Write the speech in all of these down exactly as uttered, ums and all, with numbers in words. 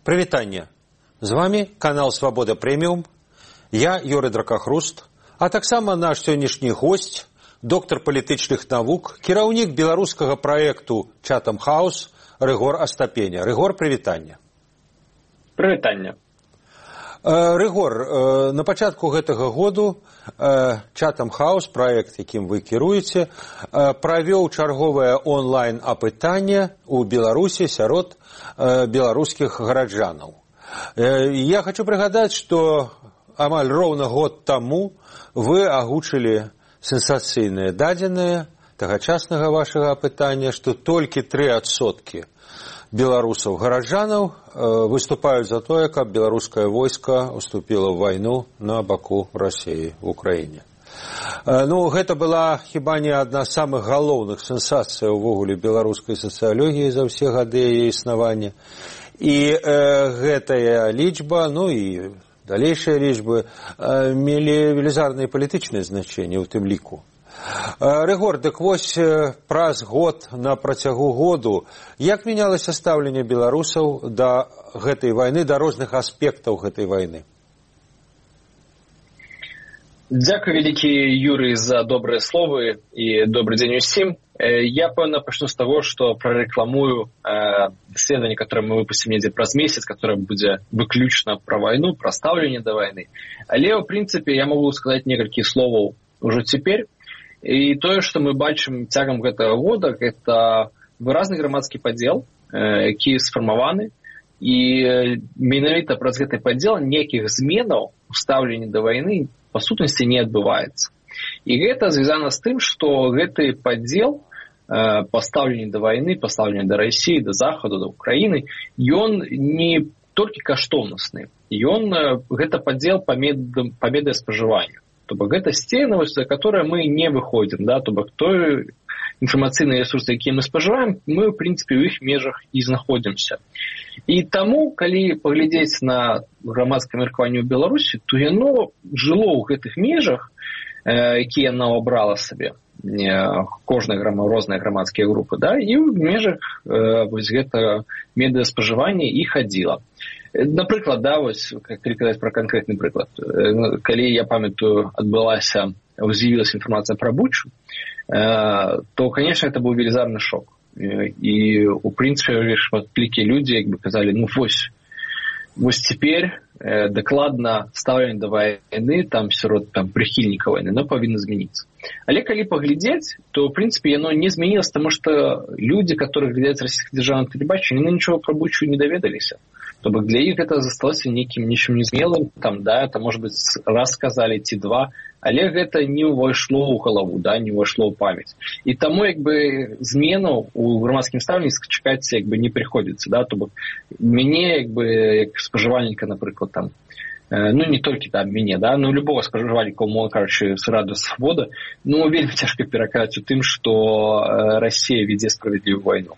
Прывітанне. З вами канал Свабода Прэміум. Я Юрый Дракахруст, а таксама наш сённяшні госць, доктар палітычных навук, кіраўнік беларускага праекту Chatham House Рыгор Астапеня. Рыгор, прывітанне. Прывітанне. Рыгор, на пачатку гэтага году Chatham House, праект, якім вы кіруеце, правёў чарговае онлайн-апытанне ў Беларусі сярод беларускіх гараджанаў. Я хочу прыгадаць, што амаль роўна год таму вы агучылі сенсацыйныя дадзеныя тагачаснага вашага апытання, што толькі тры адсоткі беларусаў-гараджанаў выступаюць за тое, каб беларускае войска уступіла ў вайну на баку Расіі в Украіне. Ну, гэта была хіба не адна з самых галоўных сенсацый увогуле беларускай сацыялогіі за ўсе гады яе існавання. І э, гэтая лічба, ну і далейшыя лічбы э, мелі велізарнае палітычнае значэнне ў тым ліку. Рыгор, дык вось праз год на працягу году, як мянялася стаўленне беларусаў да гэтай вайны, да розных аспектаў гэтай вайны? Дзякуй вялікі, Юрый, за добрыя словы і добры дзень усім. Я, пэўна, пачну з таго, што прарэкламую даследаванне, которое мы выпустим недзе праз месяц, которое будзе выключна пра вайну, пра стаўленне да вайны. Але, ў прынцыпе, я магу сказаць некалькі словаў ужо цяпер. І тое, што мы бачым цягам гэтага года, гэта выразны грамадскі падзел, які сфармаваны, і менавіта праз гэты падзел нейкіх зменаў у стаўленні да вайны па сутнасці не адбываецца. І гэта звязана з тым, што гэты падзел па стаўленні да вайны, па стаўленні да Расіі, да Захаду, да Украіны, ён не толькі каштоўнасны, ён гэта падзел па медыаспажыванню. То бок гэта сцена, за которой мы не выходим, да, то бок той інфармацыйныя ресурсы, якія мы спажываем, мы, в прынцыпе, ў іх межах і знаходзімся. І таму, калі паглядзець на грамадскае меркаванне ў Беларусі, то яно жыло ў гэтых межах, э, якія яна абрала сабе, э, кожная грама, розныя грамадскія групы, да, і ў межах э, вось гэта медыаспажывання і хадзіла. Напрыклад, да, вось, калі казаць пра канкрэтны прыклад, калі, я памятаю, адбылася, з'явілася інфармацыя пра Бучу, то, конечно, это быў велізарны шок. І, у прынцыпе, шматлікія людзі, як бы казалі, ну, вось, вось цяпер дакладна стаўленне да вайны, там, сярод там, прыхільнікаў вайны, но павінна змяніцца. Але калі паглядзець, то, в прынцыпе, яно не змянілася, таму што людзі, которые глядзяць расійскае дзяржаўнае тэлебачанне, яны нічога пра Бучу не даведаліся. То бок для іх гэта засталося нейкім нічым незмелым, там, да, там, может быть, раз сказалі ці два, але гэта не ўвайшло ў галаву, да, не ўвайшло ў памяць. І таму, як бы, зменаў у грамадскім стаўленні чакаць, як бы, не прыходзіцца, да, то бок мяне, як бы, як спажывальніка, напрыклад, там, ну, не толькі там мяне, да, ну, любого спажывальніка, умоўна кажучы, з Радыё Свабода, ну, вельмі цяжка пераканаць у тым, што Расія вядзе справядлівую вайну.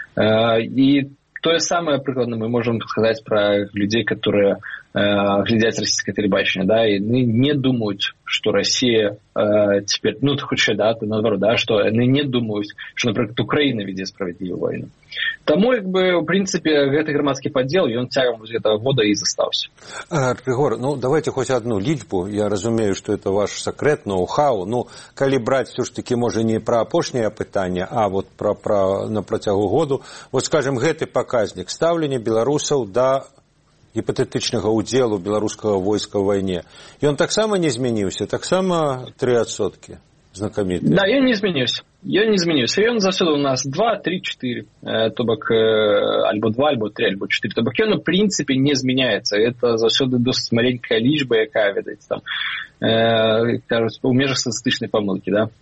І тое самае, прыкладна, мы можам сказаць пра людзей, которые э, глядзяць расійскае тэлебачанне, да, і яны не думаюць, што Расія э, цяпер, ну, хутчэй, да, наадварот, да, што яны не думаюць, што, напрыклад, Украіна вядзе справядлівую вайну. Таму, як бы, у прынцыпе, гэты грамадскі падзел, ён цягам гэтага года і застаўся. Рыгор, ну, давайте хоць одну лічбу. Я разумею, што это ваш сакрэт, ноу-хау. Ну, калі браць все ж таки, можа, не пра апошняе апытанне, а вот пра, пра на працягу году. Вот, скажем, гэты паказнік стаўлення беларусаў да гіпатэтычнага ўдзелу беларускага войска ў вайне. Ён таксама не змяніўся, таксама тры адсоткі. Знакаміты. Да, ён не змяніўся. Ён не змяніўся. Ён заўсёды у нас два, тры, чатыры. Э, то бок, э, альбо два, альбо тры, альбо чатыры. То бок, ён, у прынцыпе, не змяняецца. Это заўсёды досыць маленькая лічба, якая, ведаеце, там, э, кажуць, у межах статыстычнай памылкі, да?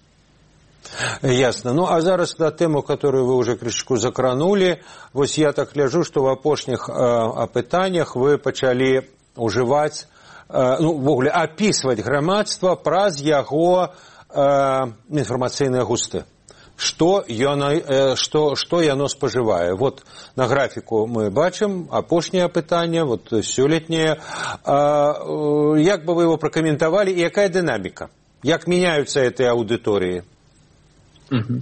Ясно. Ну, а зараз на тему, которую вы уже крышку закранули, вось я так гляжу, что в апошніх э, апытаннях вы пачалі ужываць, э, ну, ввогуле, апісваць грамадства праз яго інфармацыйныя густы. Што яно, што, што яно спажывае. Вот на графіку мы бачым апошняе апытанне, вот сёлетняе. Як бы вы его пракаментавалі і якая дынаміка? Як мяняюцца гэтыя аўдыторыі? Угу.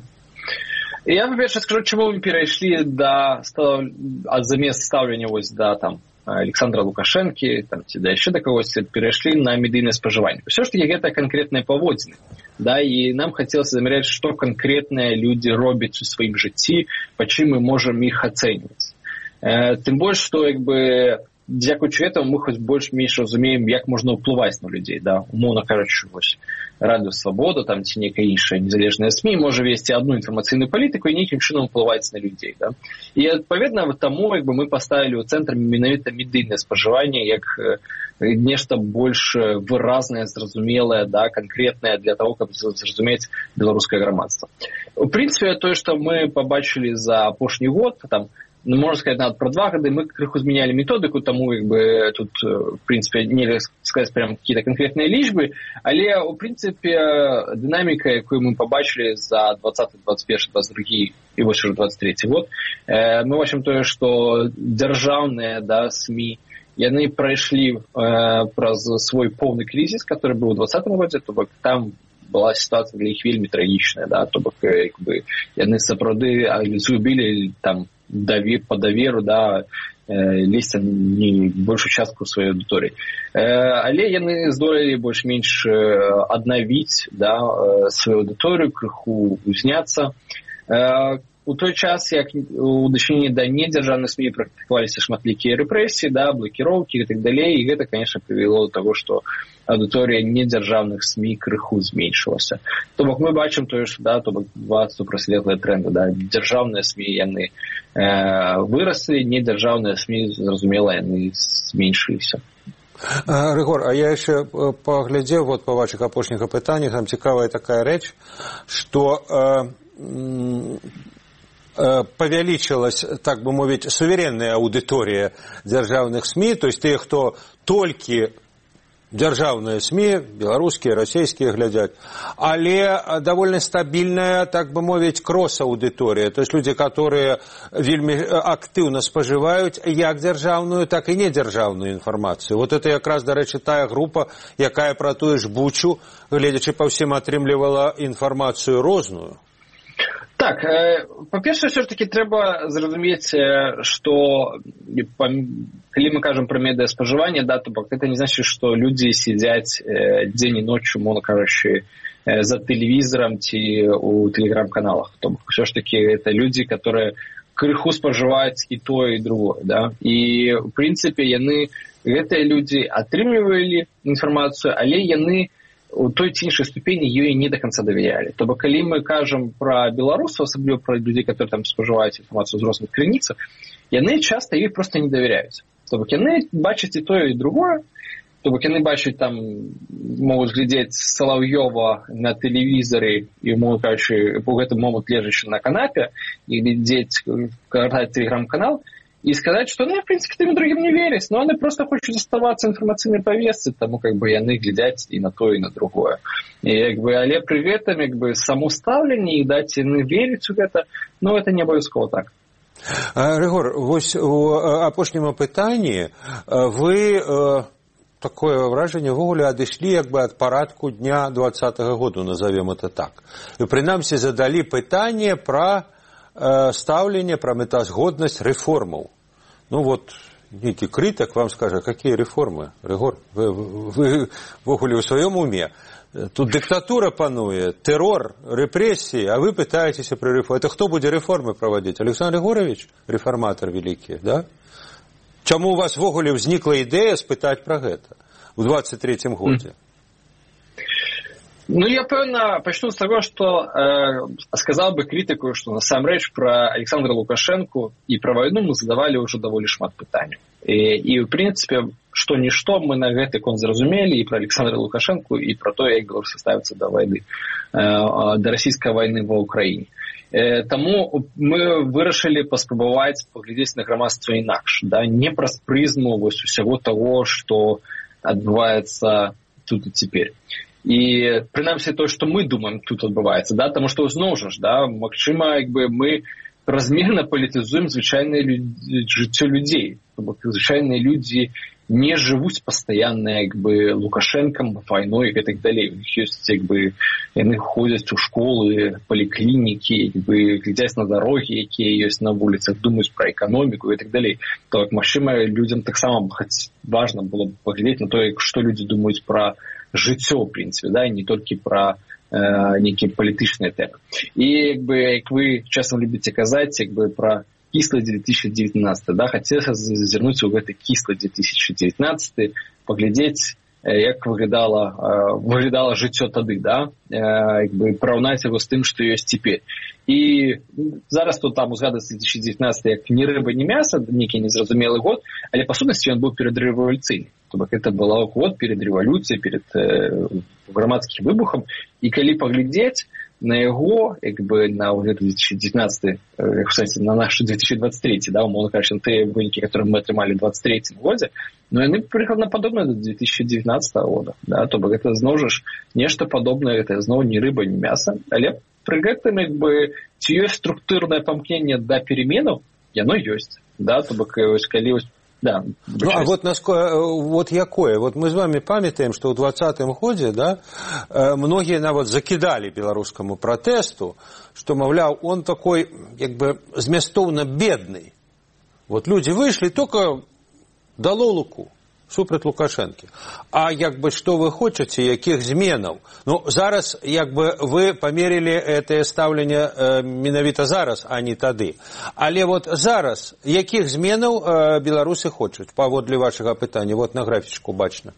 Я, па-перше, скажу, чому ми перейшли до став... замість ставлення ось до там Александра Лукашэнкі, там, ці да яшчэ да кагосьці, перайшлі на медыйнае спажыванне. Усё ж такі гэта канкрэтныя паводзіны. Да, і нам хацелася замяряць, што канкрэтныя людзі робяць у сваім жыцці, па чым мы можам іх ацэньваць. Э, тым больш, што, як бы, дзякуючы гэтаму мы хоць больш-менш разумеем, як можна ўплываць на людзей, да, умоўна кажучы, вось, Радыё Свабода, там, ці некая іншая незалежная СМІ можа весці адну інфармацыйную палітыку і нейкім чынам уплываць на людзей, да. І, адпаведна, таму, як бы, мы паставілі ў цэнтр менавіта медыйнае спажыванне як э, нешта больш выразнае, зразумелае, да, канкрэтнае для того, каб зразумець беларускае грамадства. У прынцыпе, тое, што мы пабачылі за апошні год, там, ну, можно сказать, нават пра два гады мы крыху змянялі методыку, таму як бы тут, в прынцыпе, нельга сказаць прям какие-то конкретныя лічбы, але, у прынцыпе, дынаміка, якую мы пабачылі за двадцаты, двадцать першы, двадцать другі і вось уже двадцать трэці год, э, мы бачым тое, што дзяржаўныя, да, СМІ, яны прайшлі э, праз свой поўны крызіс, который быў у двадцатым годзе, то бок там была сітуацыя для іх вельмі трагічная, да, то бок як бы яны сапраўды згубілі там давер, по даверу, да, э, лезть не большую частку сваёй аўдыторыі. Э, але яны здолелі больш-менш аднавіць, да, сваю аўдыторыю, крыху узняцца. Э, у той час, як у дачыненні да недзяржаўных СМІ практыкаваліся шматлікія рэпрэсіі, да, блакіроўкі і так далей, і гэта, конечно, прывяло да таго, што аўдыторыя недзяржаўных СМІ крыху зменшылася. То бок мы бачым тое, што, да, то бок два супрацьлеглыя тренды, да, дзяржаўныя СМІ яны э, выраслі, недзяржаўныя СМІ, зразумела, яны зменшыліся. Рыгор, а я яшчэ паглядзеў вот па вашых апошніх апытаннях, там цікавая такая рэч, што э, павялічылась, так бы мовіць, суверенная аўдыторыя дзяржаўных СМІ, то есть тыя, хто толькі дзяржаўныя СМІ, беларускія, расійскія глядзяць, але давольна стабільная, так бы мовіць, крос-аўдыторыя, то есть людзі, которые вельмі актыўна спажываюць як дзяржаўную, так і недзяржаўную інфармацыю. Вот это якраз, дарэчы, тая група, якая пра тую ж Бучу, гледзячы па ўсім, атрымлівала інфармацыю розную. Так, па-першае, ўсё ж такі трэба зразумець, што калі мы кажам пра медыаспажыванне, да, то бок гэта не значыць, што людзі сядзяць дзень і ноччу, мовна кажучы, за тэлевізарам ці ў тэлеграм-каналах. То бок ўсё ж такі гэта людзі, которые крыху спажываюць і тое, і другое, да. І, у прынцыпе, яны, гэтыя людзі атрымлівалі інфармацыю, але яны у той ці іншай ступені ёй не да канца давярялі. То бок, калі мы кажам пра беларусаў, асабліва пра людзей, которые там спажываюць інфармацыю з розных крыніцах, яны часта ёй проста не давяряюць. То бок, яны бачаць і тое, і другое. То бок, яны бачаць там, могуць глядзець Салаўёва на тэлевізары і, мовна кажучы, у гэты момант лежачы на канапе і глядзець, картаць тэлеграм-канал, и сказать, что, ну, в принципе, тем и другим не верить, но они просто хотят оставаться информационной повестке, тому, как бы, яны глядят и на то, и на другое. И, как бы, але при этом, как бы, само ставление, и дать яны верить в это, ну, это не обовязково так. Рыгор, вось у апошнім апытанні вы такое вражанне ввогуле адышлі як бы ад парадку дня двадцатага году, назовем это так. І прынамсі задалі пытанне пра стаўленне, пра мэтазгоднасць рэформаў. Ну вот, нейкі крытык вам скажа, какие реформы, Рыгор? Вы, вы ввогуле ў сваём уме. Тут диктатура пануе, террор, репрессии, а вы пытаетесь про реформы. Это кто будет реформы проводить? Александр Григорьевич, реформатор великий, да? Чему у вас ввогуле возникла идея спытать про это в двадцать третьем году? Ну, я, певно, почну с того, что э, сказал бы критику, что насамрэч про Александра Лукашенко и про войну мы задавали уже довольно шмат пытаний. И, и в принципе, что-ничто мы на гэты конт зразумелі и про Александра Лукашенко, и про то, як беларусы ставятся до войны, э, до российской войны во Украине. Э, тому мы вырашылі паспрабаваць паглядзець на грамадства інакш, да, не праз прызму вось усяго того, что адбываецца тут и теперь. І, прынамсі, то, што мы думаем, тут адбываецца, да, таму што, зноў жа, да, магчыма, як бы мы размерна палітызуем звычайнае люд... жыццё людзей. Звычайныя людзі не жывуць пастаянна як бы Лукашэнкам, вайной і так далей. У них ёсць як бы яны ходзяць у школы, паліклінікі, як бы глядзяць на дарогі, якія ёсць на вуліцах, думаюць пра эканоміку і так далей. То як магчыма людзям таксама важна было б паглядзець на тое, што людзі думаюць пра жыццё, в прынцыпе, да, і не толькі пра э, нейкія палітычныя тэмы. І як бы як вы часам любіце казаць як бы пра кислый две тысячи девятнадцатый, да, хотелось зазірнуць у гэты кислый две тысячи девятнадцатый, паглядзець, як выглядала, выглядала жыццё тады, да, як бы параўнаць яго з тым, што ёсць цяпер. І зараз тут там узгадаць две тысячи девятнадцатый як ні рыба, ні мяса, нейкі незразумелы год, але па сутнасці ён быў перадрэвалюцыйны. То бок гэта был год перед рэвалюцыяй, перед э, грамадскім выбухам. І калі паглядзець на яго, як бы на две тысячи девятнадцатый, э, кстати, на наш две тысячи двадцать третий, да, умовно кажучи, тыя вынікі, которые мы атрымалі ў двадцать третьем годзе, но яны прыкладна падобныя до две тысячи девятнадцатого года, да, то бок гэта зноў жа нешта падобнае, гэта зноў ні рыба, ні мяса, але пры гэтым як бы ці ёсць структурнае памкненне да переменаў, яно ёсць, да, то бок калі вось да, ну, а вот, насколько, вот якое? Вот мы с вами памятаем, что в двадцатым годзе, да, многие нават закидали белорусскому протесту, что, мовляв, он такой, как бы, змястоўна бедный. Вот люди вышли, только дало луку. Супраць Лукашэнкі. А як бы што вы хочаце, якіх зменаў? Ну, зараз як бы вы памерілі гэтае стаўленне э, менавіта зараз, а не тады. Але вот зараз якіх зменаў э, беларусы хочуць, паводле вашага пытання? Вот на графічку бачна.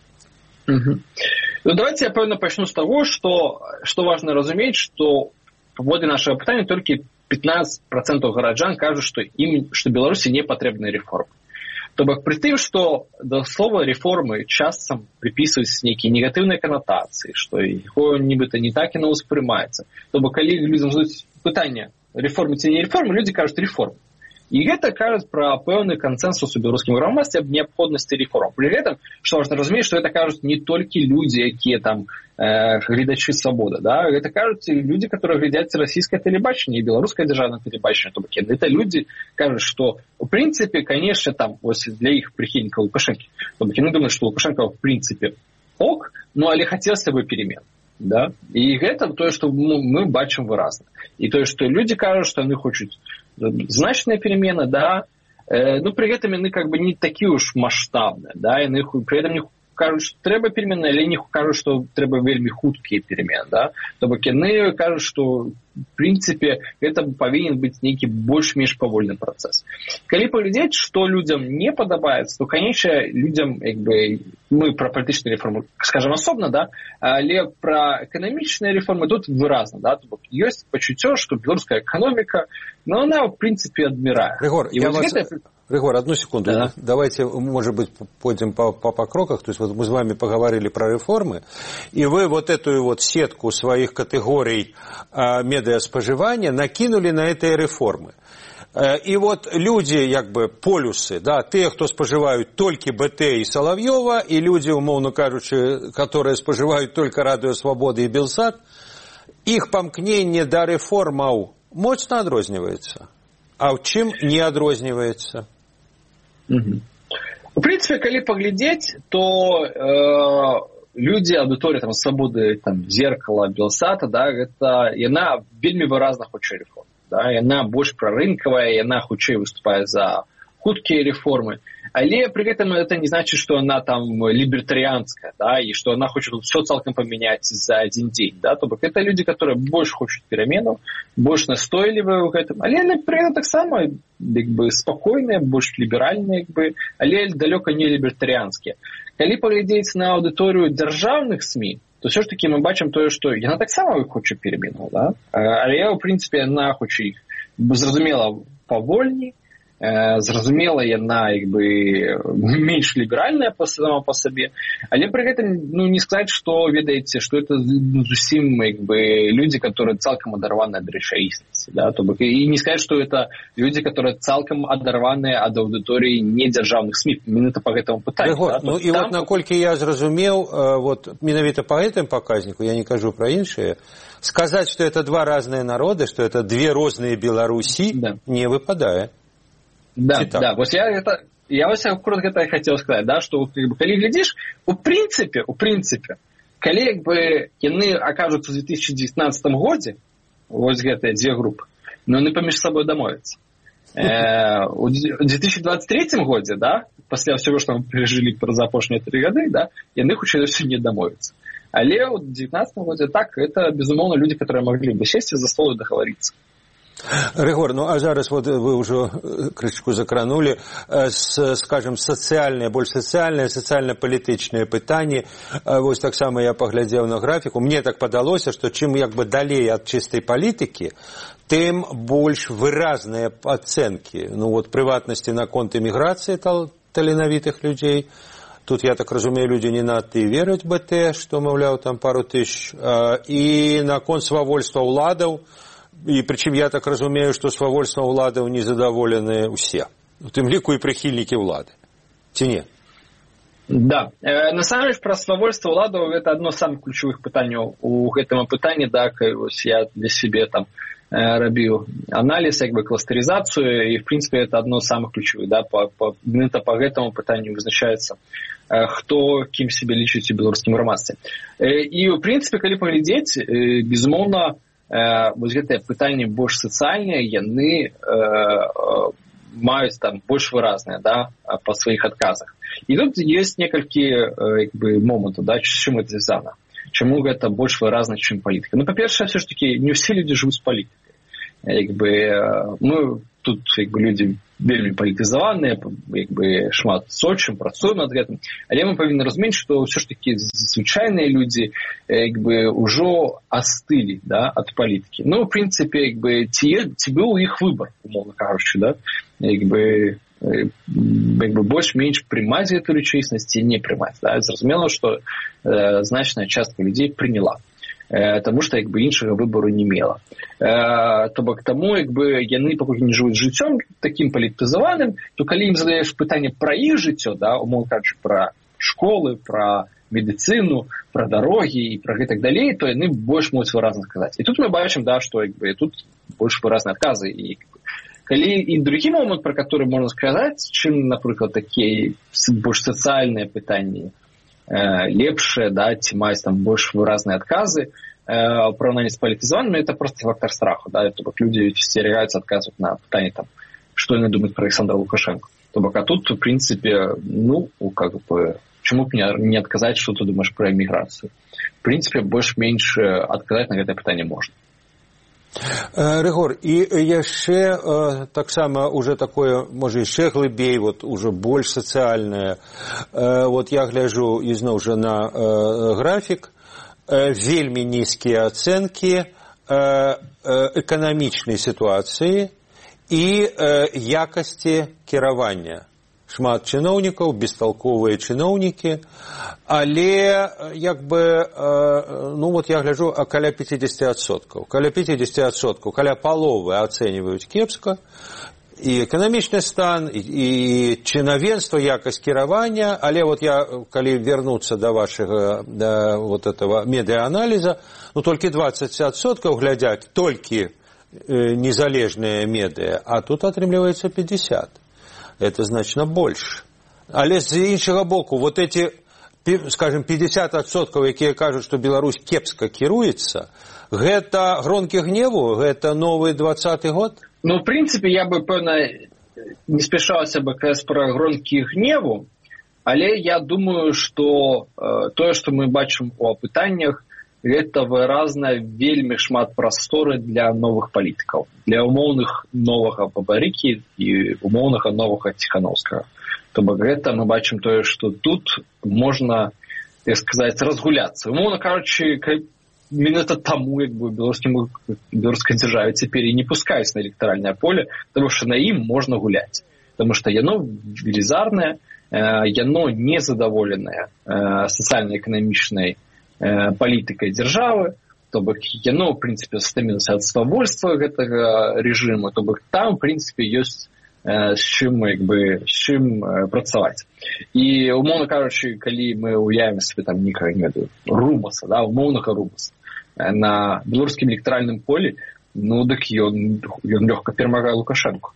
Угу. Ну, давайте я, пэўна, пачну з таго, што, што важна разумець, што паводле нашага пытання толькі пятнадцать процентов гараджан кажуць, што ім, што Беларусі не патрэбныя рэформы. То бок пры тым, што да слова рэформы часам припісваюць нейкія негатыўныя канатацыі, што яго нібыта не так яно ўспрымаецца. То бок калі людзям задаюць пытанне рэформы ці не рэформы, людзі кажуць рэформы. І гэта кажуць пра пэўны кансэнсус у беларускім грамадстве аб неабходнасці рэформ. Пры гэтым, што важна разумець, што гэта кажуць не толькі людзі, якія там э, гледачы свабоды, да, гэта кажуць людзі, которые глядзяць расійскае тэлебачанне і беларускае дзяржаўнае тэлебачанне. То бок гэта людзі кажуць, што у прынцыпе, конечно, там вось для іх прыхільнікаў Лукашэнкі. То бок яны думаюць, што Лукашенко в прынцыпе ок, ну але хацелася бы перемен. Да? І гэта тое, што ну, мы бачым выразна. І тое, што людзі кажуць, што яны хочуць значныя перемены, да, э, ну пры гэтым яны как бы не такія уж маштабныя, да, яны пры гэтым не кажуць, што трэба перемены, але не кажуць, што трэба вельмі хуткія перемены, да. То бок яны кажуць, што в прынцыпе гэта павінен быць нейкі больш-менш павольны працэс. Калі паглядзець, што людзям не падабаецца, то, канечне, людзям як бы мы пра палітычныя рэформы скажам асобна, да, але пра эканамічныя рэформы тут выразна, да, то бок ёсць пачуццё, што беларуская эканоміка, ну она в прынцыпе адмірае. Рыгор, я вас... гэта... Рыгор, одну секунду. Да. Давайте, может быть, пойдем по, по, по кроках. То есть вот мы с вами поговорили про реформы, и вы вот эту вот сетку своих категорий э, медиаспоживания накинули на эти реформы. Э, и вот люди, как бы, полюсы, да, те, кто споживают только БТ и Соловьева, и люди, умовно кажучи, которые споживают только Радио Свободы и Белсат, их помкнение до реформаў моцна адрозніваецца. А ў чым не адрозніваецца? Угу. У прынцыпе, калі паглядзець, то э, людзі, аўдыторыя там Свабоды, там Зеркала, Белсата, да, гэта яна вельмі выразна хоча рэформ. Да, яна больш прарынкавая, яна хутчэй выступае за хуткія рэформы. Але пры гэтым это не значыць, што яна там лібертарыянская, да, і што яна хоча тут все цалкам памяняць за адзін дзень. Да, то бок это людзі, которые больш хочуць пераменаў, больш настойлівыя ў гэтым, але яны пры гэтым таксама як бы спакойныя, больш ліберальныя, як бы, але далёка не лібертарыянскія. Калі паглядзець на аўдыторыю дзяржаўных СМІ, то все ж таки мы бачым тое, што яна таксама хоча пераменаў, да, але ў прынцыпе яна хоча іх зразумела павольней. Зразумела, яна як бы менш ліберальная сама па сабе, але пры гэтым ну, не сказаць, што ведаеце, што это ну, зусім як бы людзі, которые цалкам адарваныя ад рэчаіснасці, да? То бок, і не сказаць, што это людзі, которые цалкам адарваныя ад аўдыторыі недзяржаўных СМІ, менавіта па гэтаму пытанню. Да? Ну і там... вот наколькі я зразумеў, вот менавіта па гэтым паказніку, я не кажу пра іншыя, сказаць, што это два разныя народы, што это две розныя Беларусі, да. Не выпадае. Да, да, вот я это, я вось акурат гэта хацеў сказаць, да, што калі глядзіш, у прынцыпе, у прынцыпе, калі як бы яны акажуцца ў две тысячи девятнадцатом годзе, вось гэтыя дзве групы, но яны паміж сабой дамовяцца. Э, у две тысячи двадцать третьем годзе, да, пасля ўсяго, што мы перажылі праз апошнія тры гады, да, яны хутчэй за ўсё не дамовяцца. Але ў девятнадцатом годзе так, это, безумоўна, людзі, которые маглі бы сесці за стол і дагаварыцца. Рыгор, ну а зараз вот вы уже крышку закранули, с, скажем, социальные, больше социальные, социально-політычныя пытанні. Вот так само я поглядел на графику. Мне так подалося, что чем как бы далей от чистой политики, тем больше выразные оценки. Ну вот приватности наконт иммиграции тал, таленавітых людей. Тут, я так разумею, люди не надо и верить в БТ, что, мовляв, там пару тысяч. И наконт свавольства уладаў. І прычым я так разумею, што свавольствам уладаў незадаволеныя ўсе. У тым ліку і прыхільнікі ўлады. Ці не? Да. Э, насамрэч, пра свавольства ўладаў гэта адно з самых ключавых пытанняў у гэтым апытанні, да, вось я для сябе там э, рабіў аналіз, як бы кластарызацыю, і в прынцыпе гэта адно з самых ключавых, да, па, па, менавіта па гэтаму пытанню вызначаецца, э, хто кім сябе лічыць у беларускім грамадстве. Э, і ў прынцыпе, калі паглядзець, э, безумоўна, вось гэтыя пытанні больш сацыяльныя, яны э, э, маюць там больш выразныя, да, па сваіх адказах. І тут ёсць некалькі э, як бы момантаў, да, з чым гэта звязана. Чаму гэта больш выразна, чым палітыка? Ну, па-першае, все ж таки не ўсе людзі жывуць з палітыкай. Як бы э, мы тут як бы людзі вельмі палітызаваныя, як бы шмат сочым, працуем над гэтым, але мы павінны разумець, што ўсё ж такі звычайныя людзі як бы ўжо астылі, да, ад палітыкі. Ну, в прынцыпе, як бы ці, ці быў у іх выбар, умоўна кажучы, да, як бы як бы больш-менш прымаць гэту рэчаіснасць ці не прымаць, да. Зразумела, што э, значная частка людзей прыняла. Таму што як бы іншага выбору не мела. То бок таму як бы яны пакуль не жывуць жыццём такім палітызаваным, то калі ім задаеш пытанне пра іх жыццё, да, умоўна кажучы, пра школы, пра медыцыну, пра дарогі і пра гэтак далей, то яны больш могуць выразна сказаць. І тут мы бачым, да, што як бы тут больш выразныя адказы. І калі і другі момант, пра который можна сказаць, чым, напрыклад, такія больш сацыяльныя пытанні лепшие, да, ці маюць там больш выразныя адказы э, у параўнанні з палітызаванымі, это просто фактор страху, да, то бок людзі сцерагаюцца адказваць на пытанне там, што яны думаюць пра Александра Лукашенко. То бок, а тут, в принципе, ну, как бы, чаму б не, не адказаць, што ты думаеш пра эміграцыю? В принципе, больш-менш адказаць на гэтае пытанне можна. Рыгор, і яшчэ таксама уже такое, можа, яшчэ глыбей, вот уже больш сацыяльнае. Вот я гляджу ізноў жа на графік, вельмі нізкія ацэнкі эканамічнай сітуацыі і якасці кіравання. Шмат чыноўнікаў, бесталковыя чыноўнікі, але як бы, ну вот я гляджу, каля пятьдесят адсоткаў. Каля пятьдесят адсоткаў, каля паловы ацэньваюць кепска. І эканамічны стан, і, і чынавенства, якасць кіравання, але вот я, калі вернуцца да вашага да, вот этого медыааналіза, ну толькі двадцать адсоткаў глядзяць толькі э, незалежныя медыа, а тут атрымліваецца пятьдесят. Это значно больше. Але з іншага боку, вот эти, скажем, пятьдесят адсоткаў, якія кажуць, што Беларусь кепска кіруецца, гэта гронкі гневу, гэта новы двадцаты год? Ну, в принципе, я бы, пэўна, не спяшаўся бы казаць пра гронкі гневу, але я думаю, што э, тое, што мы бачым у апытаннях, гэта выразна вельмі шмат прасторы для новых палітыкаў, для умоўных новага Бабарыкі і умоўнага новага Ціхановскага. То бок гэта мы бачым тое, што тут можна, так сказаць, разгуляцца. Умоўна кажучы, менавіта таму, як бы беларускім беларускай дзяржаве цяпер і не пускаюць на электаральнае поле, таму што на ім можна гуляць. Таму што яно велізарнае, яно незадаволенае сацыяльна-эканамічнай палітыкай дзяржавы, то бок яно, в прынцыпе, стамілася ад свавольства гэтага рэжыму, то бок там, в прынцыпе, ёсць з чым, як бы, з чым працаваць. І, умоўна кажучы, калі мы уявім сабе там некага, не ведаю, Румаса, да, умоўнага Румаса на беларускім электаральным полі, ну, дык ён, ён лёгка перамагае Лукашэнку.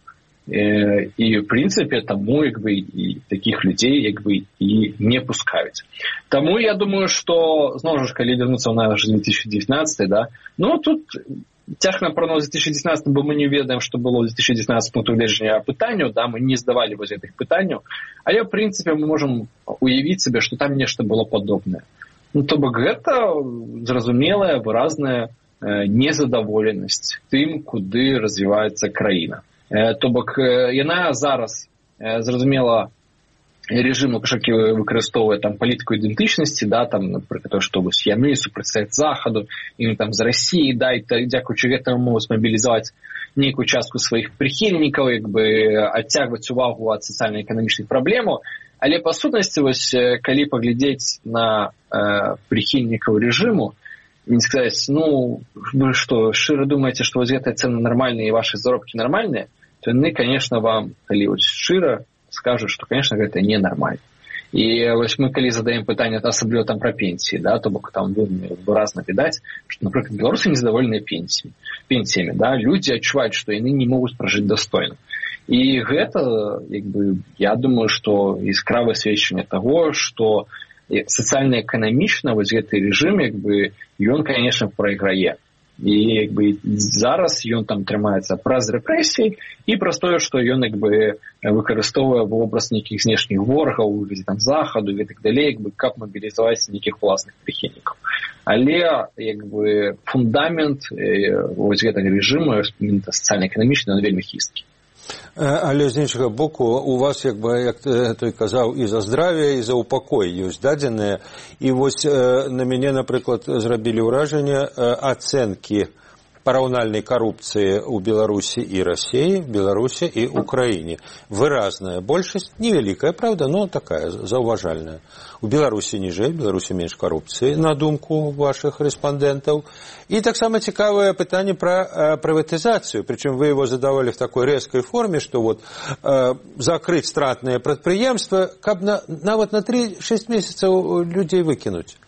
і в прынцыпе таму як бы і такіх людзей як бы і не пускаюць. Таму я думаю, што зноў жа калі вярнуцца ў наш две тысячи девятнадцатый, да, ну тут цяжка нам прагноз две тысячи девятнадцатым, бо мы не ведаем, што было ў две тысячи девятнадцатым пункту гледжання пытанняў, да, мы не здавалі вось гэтых пытанняў, але в прынцыпе мы можам уявіць сабе, што там нешта было падобнае. Ну, то бок гэта зразумелая, выразная незадаволенасць тым, куды развіваецца краіна. То бок яна зараз, зразумела, рэжым Лукашэнкі выкарыстоўвае там палітыку ідэнтычнасці, да, там, напрыклад, што вось яны супрацьстаяць Захаду, і там з Расіі, да, і дзякуючы гэтаму могуць мабілізаваць нейкую частку сваіх прыхільнікаў, як бы адцягваць увагу ад сацыяльна-эканамічных праблемаў. Але па сутнасці, вось калі паглядзець на э, прыхільнікаў рэжыму, не сказаць, ну, вы што, шчыра думаеце, што вось гэтыя цэны нармальныя і вашы заробкі нармальныя, то яны, конечно, вам, калі вось шчыра, скажуць, што, конечно, гэта ненармальна. І вось мы, калі задаем пытанне, асабліва там пра пенсіі, да, то бок там выразна відаць, што, напрыклад, беларусы незадаволеныя пенсіямі, пенсіямі, да, людзі адчуваюць, што яны не могуць пражыць дастойна. І гэта, як бы, я думаю, што яскравае сведчанне таго, што сацыяльна-эканамічна вось гэты рэжым, як бы, ён, конечно, прайграе. І, як бы, зараз ён там трымаецца праз рэпрэсіі і праз тое, што ён, як бы, выкарыстоўвае вобраз нейкіх знешніх ворагаў, у выглядзе там Захаду і так далей, як бы, каб мабілізаваць нейкіх уласных прыхільнікаў. Але, як бы, фундамент э, вось гэтага рэжыму, сацыяльна-эканамічны, ён вельмі хісткі. Але з іншага боку, у вас, як бы, як той казаў, і за здравие, і за упакой ёсць дадзеныя. І вось на мяне, напрыклад, зрабілі ўражанне ацэнкі параўнальнай карупцыі ў Беларусі і Расіі, Беларусі і Украіне. Выразная большасць, невялікая, правда, но такая, заўважальная. У Беларусі ніжэй, у Беларусі менш карупцыі, на думку вашых рэспандэнтаў. І таксама цікавае пытанне пра прыватызацыю, прычым вы его задавалі в такой рэзкай форме, што вот э, закрыць стратныя прадпрыемствы, каб на, нават на три-шесть месяцаў людзей выкінуць.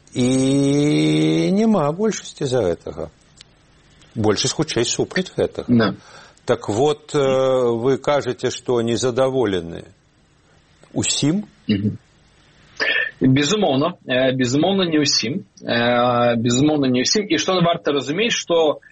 І няма большасці за гэтага. Большасць хутчэй супраць гэтага. Да. Так вот, вы кажаце, што незадаволены усім? Mm-hmm. Безумоўна, безумоўна не ўсім. Безумоўна не ўсім. І што варта разумець, што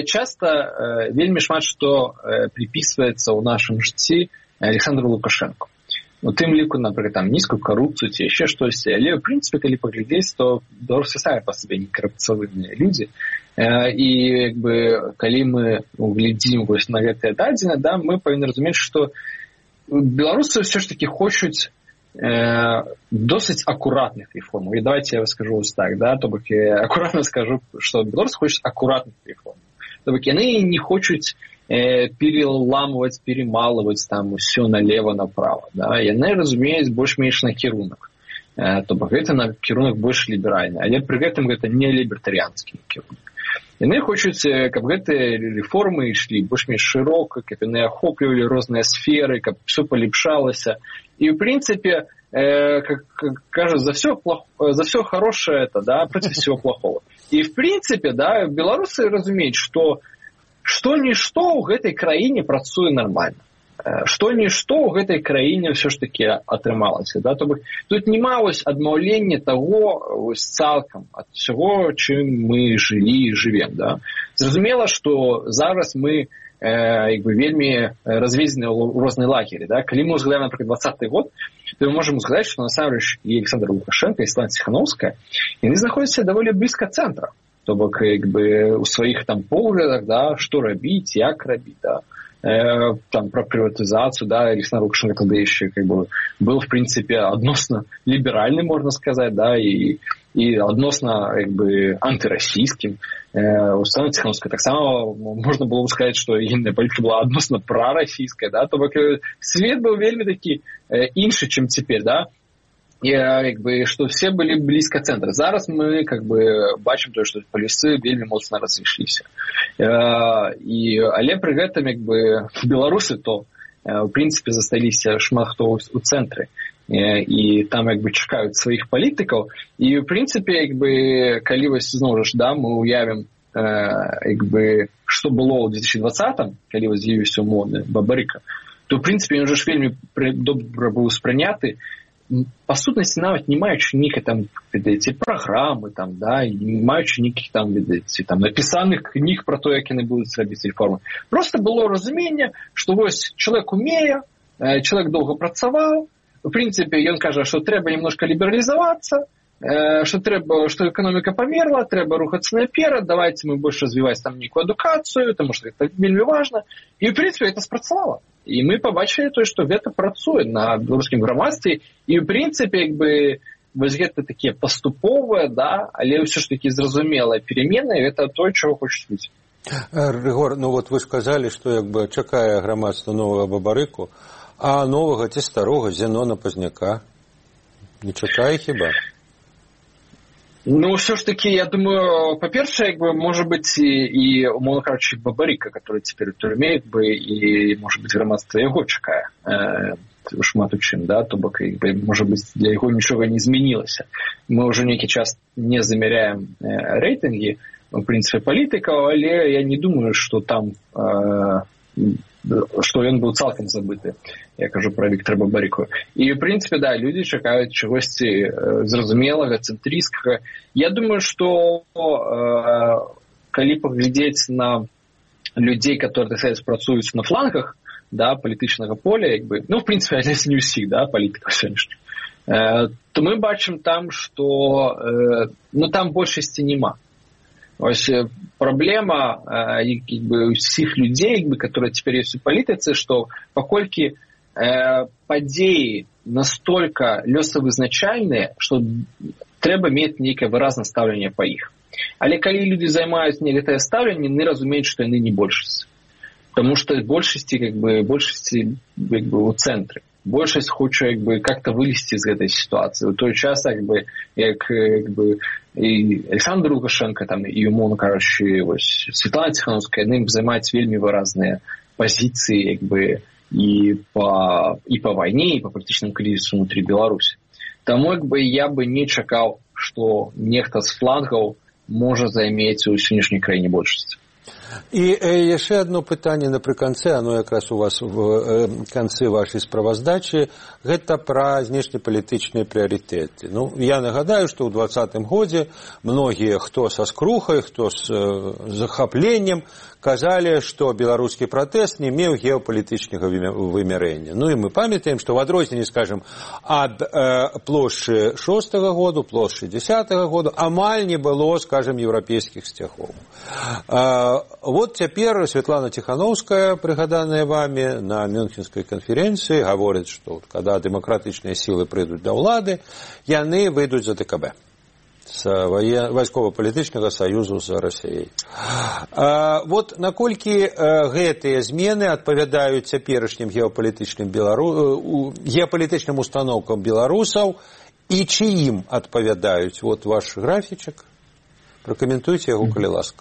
часта вельмі шмат што припісваецца ў нашым жыцці Александру Лукашэнку. У тым ліку, напрыклад, там нізкую карупцыю ці яшчэ штосьці. Але, в прынцыпе, калі паглядзець, то беларусы самі па сабе не карупцыйныя людзі. І, як бы, калі мы глядзім вось на гэтыя дадзеныя, да, мы павінны разумець, што беларусы ўсё ж такі хочуць э, досыць акуратных рэформаў. І давайте я скажу вось так, да, то бок я акуратна скажу, што беларусы хочуць акуратных рэформаў. То бок яны не хочуць э, переламваць, перемалваць там усё налево-направо, да. Яны разумеюць больш-менш на кірунак. Э, то бок гэта на кірунак больш ліберальны, але пры гэтым гэта не лібертарыянскі кірунак. Яны хочуць, каб гэтыя рэформы ішлі больш-менш шырока, каб яны ахоплівалі розныя сферы, каб все палепшалася. І, в прынцыпе, э, как, как кажа, за все, плох... за все хорошее это, да, против всего плохого. І, в прынцыпе, да, беларусы разумеюць, што што-нішто ў гэтай краіне працуе нармальна. Што-нішто ў гэтай краіне ўсё ж такі атрымалася. Да? Тобто, тут няма вось адмаўлення таго вось цалкам ад усяго, чым мы жылі і жывем. Да? Зразумела, што зараз мы э, як бы, вельмі разведзеныя ў розныя лагеры. Да? Калі мы узгадаем, напрыклад, двадцаты год, то мы можам узгадаць, што насамрэч і Александр Лукашенко, і Светлана Ціханаўская, яны знаходзяцца даволі блізка цэнтра. То бок, як бы, у сваіх там поглядах, да, што рабіць, як рабіць, да. Там про приватизацию, да, Александр Лукашенко тогда еще как бы был, в принципе, односно либеральным, можно сказать, да, и, и односно, как бы, антироссийским. У Светланы Ціханаўскай так само можно было бы сказать, что ейная политика была односно пророссийская, да, то бок свет был вельмі такі іншы, чым цяпер, да. І, як бы, што все былі блізка цэнтра. Зараз мы, как бы, бачым то, што палюсы вельмі моцна разышліся. І, але пры гэтым, як бы, беларусы то, в прынцыпе, засталіся шмат хто ў цэнтры. І там, як бы, чакаюць сваіх палітыкаў. І, в прынцыпе, як бы, калі вось, зноў жа, да, мы уявім як бы, што было ў две тысячи двадцатым, калі вось з'явіўся модны Бабарыка, то, ў прынцыпе, ён жа ж вельмі добра быў спрыняты, па сутнасці, нават не маючы нейкай там, ведаеце, праграмы, там, да, не маючы нейкіх там, ведаеце, там, напісаных кніг пра то, як яны будуць рабіць рэформы. Проста было разуменне, што вось чалавек умее, чалавек доўга працаваў, у прынцыпе, ён кажа, што трэба немножко лібералізавацца, што трэба, што эканоміка памерла, трэба рухацца наперад, давайте мы больш развіваць там нейкую адукацыю, таму што гэта вельмі важна. І, ў прынцыпе, гэта спрацавала. І мы пабачылі то, што гэта працуе на беларускім грамадстве. І, ў прынцыпе, як бы, вось гэта такія паступовыя, да, але ўсё ж такі зразумелыя перамены, гэта тое, чаго хочуць людзі. Рыгор, ну вот вы сказалі, што як бы чакае грамадства новага Бабарыку, а новага ці старога Зенона Пазняка не чакае хіба? Ну, все ж таки, я думаю, по-перше, как бы, может быть, и, и умовно кажучи, Бабарыка, который теперь в тюрьме, как бы, и, может быть, громадство его чакае э, шмат у чым, да, то бок, как бы, может быть, для его ничего не изменилось. Мы уже некий час не замеряем э, рейтинги, в принципе, политиков, але я не думаю, что там, э, что он был цалкам забыты. Я кажу про Віктора Бабарику. І, в принципе, да, люди чакаюць чагосьці зразумелага, цэнтрыскага. Я думаю, что э, калі паглядзець на людей, которые, так сказать, працуюць на флангах, да, палітычнага поля, як бы, ну, в принципе, але не ўсіх, да, палітыкаў сённяшніх, э, то мы бачым там, что э, ну, там большасці нема. Ось праблема э, как бы, усіх людзей, как бы, которые теперь есть у палітыцы, что паколькі э, падзеі настолько лёсавызначальныя, что трэба мець нейкае выразнае стаўленне па іх. Але калі люди займаюць не гэтае стаўленне, яны разумеюць, што яны не большасць. Потому что большасці, как бы, большасці как бы, у цэнтры. Большасць хоча як бы, как-то вылезти из этой ситуации. В той час, как бы, як, как бы, и Александр Лукашенко, там, и, умовно кажучи, Светлана Тихановская, яны займаюць вельмі выразныя позиции, как бы, и по, и по войне, и по политическому кризису внутри Беларуси. Тому, как бы, я бы не чакал, что нехта с флангов может займець у сённяшняй краіне большасць. І э, яшчэ одно пытанне напрыканцы, оно якраз у вас в э, канцы вашай справаздачы, гэта пра знешнепалітычныя прыярытэты. Ну, я нагадаю, што ў двадцатым годзе многія, хто са скрухай, хто з э, захапленнем, казалі, што беларускі пратэст не меў геапалітычнага вымярэння. Ну і мы памятаем, што в адрозненні, скажем, ад э, плошчы шостага году, плошчы дзесятага году амаль не было, скажем, еўрапейскіх сцягоў. Э, вот цяпер Светлана Тихановская, прыгаданая вами на Мюнхенскай канферэнцыі, гаворыць, што када дэмакратычныя сілы прыйдуць да ўлады, яны выйдуць за ДКБ. С вайсково-палітычнага саюзу з Расіяй. А, вот наколькі а, гэтыя змены адпавядаюць цяперашнім геапалітычным белару... геапалітычным установкам беларусаў і чыім адпавядаюць? Вот ваш графічак. Пракаментуйце яго, калі ласка.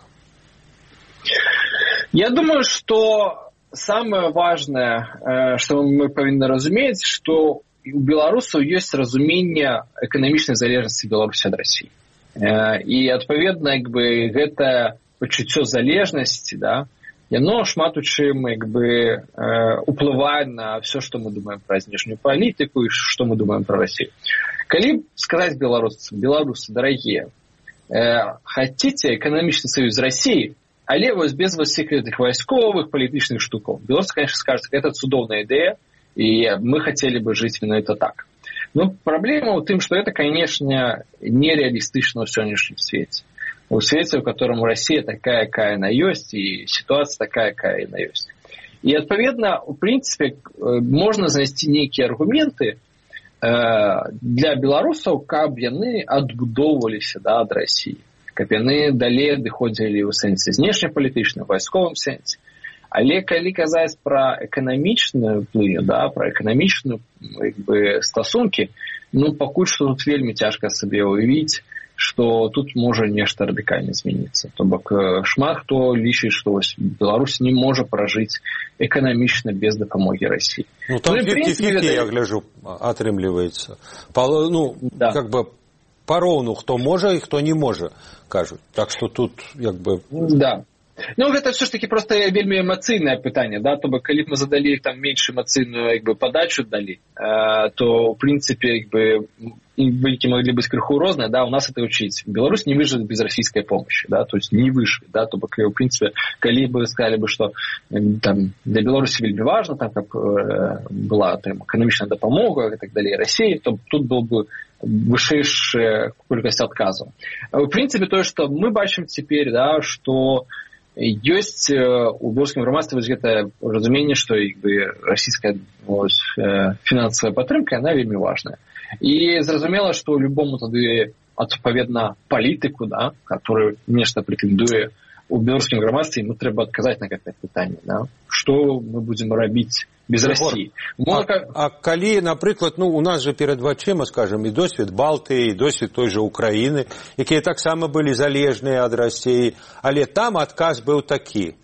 Я думаю, что самое важное, что мы повинны разуметь, что у беларусаў ёсць разуменне эканамічнай залежнасці Беларусі ад Расіі. І, адпаведна, як бы, гэта пачуццё залежнасці, да, яно шмат у чым, як бы, уплывае на все, што мы думаем пра знешнюю палітыку і што мы думаем пра Расію. Калі сказаць беларусцам: беларусы, дарагія, хацеце эканамічны саюз з Расіяй, але вось без усіх гэтых вайсковых палітычных штукаў. Беларусы, конечно, скажуць: гэта цудоўная ідэя, и мы хотели бы жить именно это так. Но проблема в том, что это, конечно, нереалистично в сегодняшнем свете. В свете, в котором Россия такая, какая она есть, и ситуация такая, какая она есть. И, отповедно, в принципе, можно занести некие аргументы для белорусов, как яны отбудовывались, да, от России. Как яны далее доходили в сенсе внешнеполитичном, в войсковом сенсе. Але калі казаць пра эканамічную плыню, да, пра эканамічную, як бы, стасункі, ну, пакуль што тут вельмі цяжка сабе ўявіць, што тут можа нешта радыкальна змяніцца. То бок шмат хто лічыць, што Беларусь не можа пражыць эканамічна без дапамогі Расіі. Ну, там фіфті-фіфті, я гляжу, атрымліваецца. Ну, да. Как бы пароўну, хто можа і хто не можа, кажуць. Так што тут, як бы... Да. Ну, гэта все ж таки просто вельмі эмацыйнае пытанне, да, то бок калі б мы задалі там менш эмацыйную як бы падачу далі, э, то в принципе як бы вынікі могли быць крыху розныя, да, у нас это учить. Беларусь не выживет без российской помощи, да, то есть не выживет, да, то бок в принципе калі бы сказали бы, что там для Беларуси вельмі важно, там как э, была там эканамічная дапамога и так далее России, то тут был бы вышэйшая колькасць адказаў. В принципе то, что мы бачым цяпер, да, что ёсць у беларускім грамадстве вось гэтае разуменне, што як бы расійская вось, фінансавая падтрымка яна вельмі важная. І зразумела, што любому тады адпаведна палітыку, да, который нешта прэтэндуе у беларускім грамадстве, ему трэба адказаць на гэтае пытанне, да? Што мы будзем рабіць без России. А, а калі, напрыклад, ну, у нас же перад вачыма, скажем, і досвед Балтыі, і досвед той же Украіны, якія таксама былі залежныя ад России, але там адказ быў такі.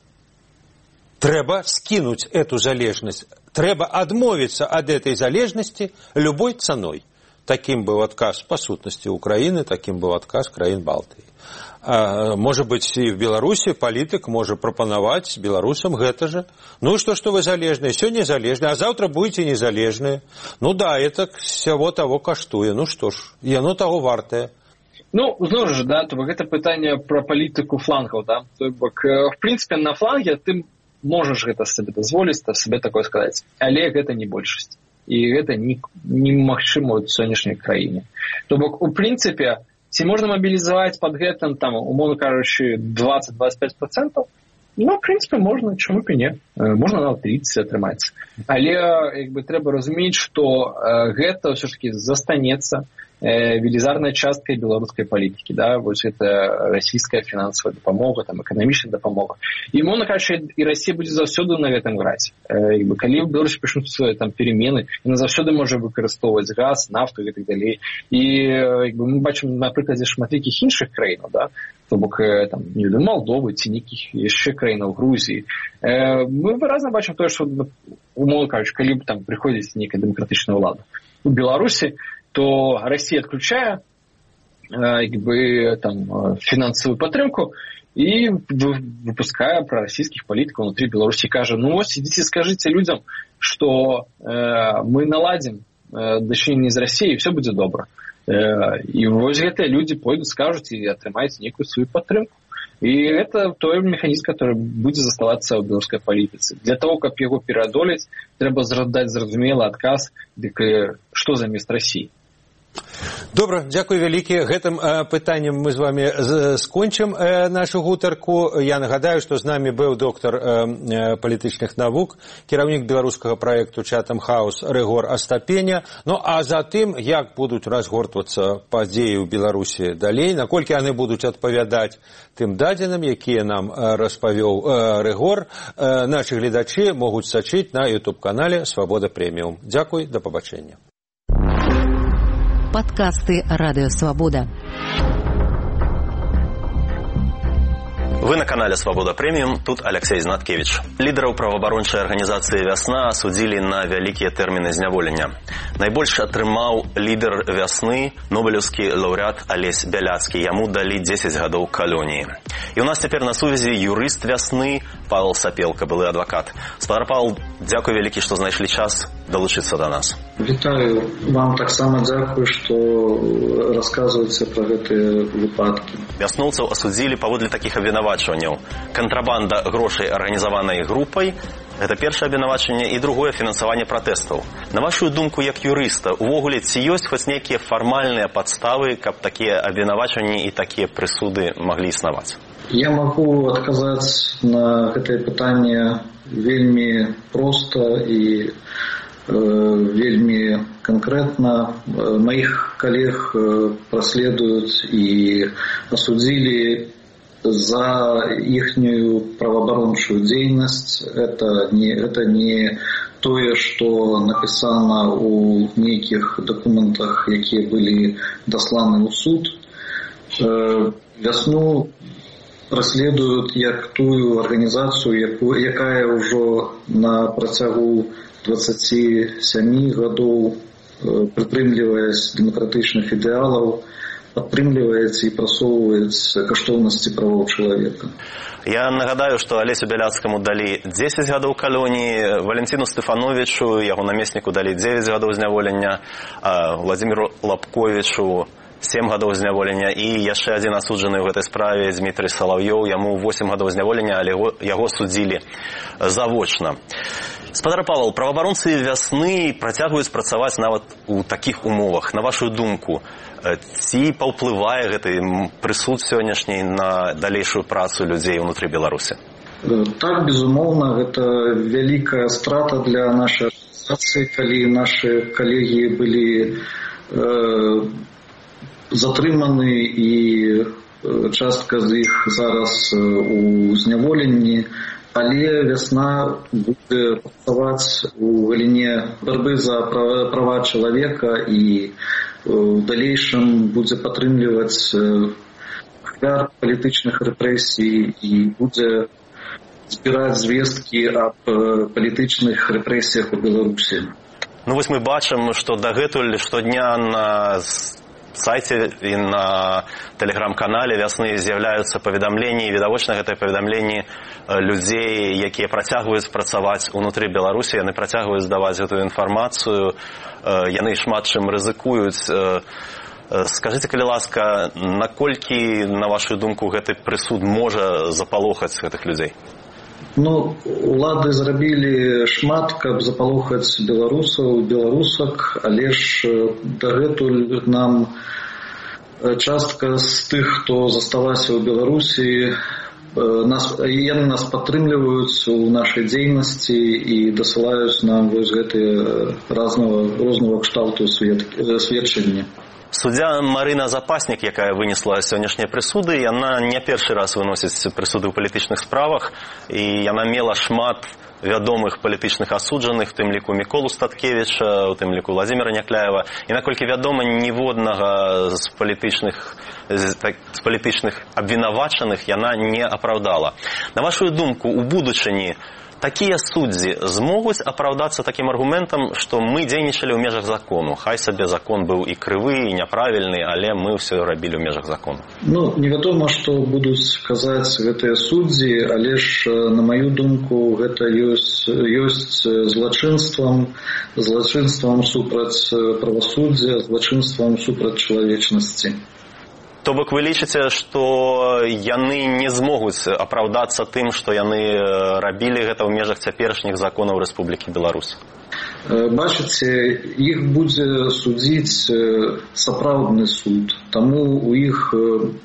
Трэба скінуць эту залежнасць, трэба адмовіцца ад этой залежнасці любой цаной. Таким быў адказ па сутнасці Украіны, таким быў адказ краін Балтыі. А, может быть, и в Беларуси политик может пропоновать белорусам это же. Ну, что, что вы залежные, сегодня залежные, а завтра будете незалежные. Ну, да, это всего того каштуе. Ну, что ж, и оно того вартое. Ну, зноў жа, да, то бок гэта пытанне пра палітыку флангаў, да. То бок, в прынцыпе, на фланге ты можаш гэта сабе дазволіць, сабе такое сказаць. Але гэта не большасць. І гэта немагчыма ў сённяшняй краіне. То бок, у прынцыпе, ці можна мабілізаваць пад гэтым, там, умоўна кажучы, двадцать-двадцать пять процентов? Ну, в прынцыпе, можна, чаму б і не. Можна нават тридцать атрымаць. Але, як бы, трэба разумець, што гэта ўсё ж таки застанецца велізарная частка беларускай палітыкі, да, вось гэта расійская фінансавая дапамога, там эканамічная дапамога. І умоўна кажучы, і Расія будзе заўсёды на гэтым граць. Як бы, калі ў Беларусі пачнуцца там перемены, яна заўсёды можа выкарыстоўваць газ, нафту і так далей. І як бы, мы бачым на прыкладзе шматлікіх іншых краінаў, да, то бок там не ведаю, Малдовы ці нейкіх яшчэ краінаў Грузіі. Мы выразна бачым тое, што умоўна кажучы, калі б там прыходзіць нейкая дэмакратычная ўлада у Беларусі, то Россия отключая как бы, там, финансовую падтрымку и выпуская пророссийских политиков внутри Беларуси, кажа, ну вот идите скажите людям, что э, мы наладим э, дачыненне з Россией, и все будет добро. Э, и вот гэтыя люди пойдут, скажут и атрымаюць некую свою падтрымку. И это той механизм, который будет заставаться в белорусской политике. Для того, как его переодолеть, треба дать зразумелы адказ, что замест России. Добра, дзякуй вялікі. Гэтым э, пытаннем мы з вами з, скончым э, нашу гутарку. Я нагадаю, што з намі быў доктар э, палітычных навук, кіраўнік беларускага праекту Chatham House Рыгор Астапеня. Ну, а затым, як будуць разгортвацца падзеі ў Беларусі далей, наколькі яны будуць адпавядаць тым дадзеным, якія нам э, распавёў э, Рыгор, э, нашы гледачы могуць сачыць на YouTube-канале Свабода Преміум. Дзякуй, да пабачэння. Подкасты «Радио Свобода». Вы на канале «Свобода Премиум», тут Алексей Знаткевич. Лідараў праваабарончай арганізацыі «Вясна» асудзілі на вялікія тэрміны зняволення. Найбольш атрымаў лідар «Вясны», нобелеўскі лаўрэат Алесь Бяляцкі. Яму далі дзесяць гадоў калоніі. І у нас цяпер на сувязі юрыст «Вясны» Павел Сапелка, былы адвакат. Спадар Павел, дзякуй вялікі, што знайшлі час далучыцца да нас. Вітаю. Вам таксама дзякуй, што расказваеце пра гэтыя выпадкі. Вясноўцаў асудзілі паводле такіх абвінавачванняў. Кантрабанда грошай арганізаванай групай – гэта першае абвінавачванне, і другое – фінансаванне пратэстаў. На вашу думку, як юрыста, увогуле, ці ёсць хоць нейкія фармальныя падставы, каб такія абвінавачванні і такія прысуды маглі існаваць? Я магу адказаць на гэтае пытанне вельмі проста і вельмі конкретно. Моих коллег проследуют и осудили за ихнюю правооборонную деятельность. Это не, это не тое, что написано у неких документах, которые были досланы в суд. Весну проследуют як тую организацию, якая уже на протягу двадцати семи годов прытрымліваясь дэмакратычных ідэалаў, падтрымліваецца і прасоўваецца каштоўнасці правоў чалавека. Я нагадаю, што Алесю Бяляцкаму далі дзесяць гадоў калоніі, Валентину Стефановичу, яго намесніку далі дзевяць гадоў зняволення, Владзіміру Лапковічу сем гадоў зняволення і яшчэ адзін асуджаны ў гэтай справе Дмітрый Салаўёў, яму восем гадоў зняволення, але яго судзілі завочна. Спадар Павел, праваабаронцы вясны працягваюць працаваць нават у такіх умовах. На вашу думку, ці паўплывае гэты прысуд сённяшні на далейшую працу людзей унутры Беларусі? Так, безумоўна, гэта вялікая страта для нашай арганізацыі, калі нашы калегі былі э, затрыманы і частка з іх зараз у зняволенні, але вясна будзе працаваць у галіне барбы за права чалавека і в далейшым будзе падтрымліваць ахвяр палітычных рэпрэсій і будзе збіраць звесткі аб палітычных рэпрэсіях у Беларусі. Ну вось мы бачым, што дагэтуль штодня на сайце і на тэлеграм-канале вясны з'яўляюцца паведамленні, відавочна гэтыя паведамленні людзей, якія працягваюць працаваць унутры Беларусі, яны працягваюць здаваць гэтую інфармацыю, яны шмат чым рызыкуюць. Скажыце, калі ласка, наколькі, на вашу думку, гэты прысуд можа запалохаць гэтых людзей? Ну, улады зрабілі шмат, каб запалохаць беларусаў, беларусак, але ж дагэтуль нам частка з тых, хто заставаўся ў Беларусі, нас, яны нас падтрымліваюць у нашай дзейнасці і дасылаюць нам вось гэтыя рознага, рознага кшталту сведчання. Суддзя Марына Запаснік, якая вынесла сённяшнія прысуды, яна не першы раз выносіць прысуды ў палітычных справах, і яна мела шмат вядомых палітычных асуджаных, у тым ліку Міколу Статкевіча, у тым ліку Владзіміра Някляева. І наколькі вядома, ніводнага з палітычных, з палітычных абвінавачаных яна не апраўдала. На вашу думку, у будучыні такія суддзі змогуць апраўдацца такім аргументам, што мы дзейнічалі ў межах закону. Хай сабе закон быў і крывы, і няправільны, але мы ўсё рабілі ў межах закону. Ну, невядома, што будуць казаць гэтыя суддзі, але ж, на маю думку, гэта ёсць, ёсць злачынствам, злачынствам супраць правасуддзя, злачынствам супраць чалавечнасці. То бок вы лічыце, што яны не змогуць апраўдацца тым, што яны рабілі гэта ў межах цяперашніх законаў Рэспублікі Беларусь? Бачыце, іх будзе судзіць сапраўдны суд, таму у іх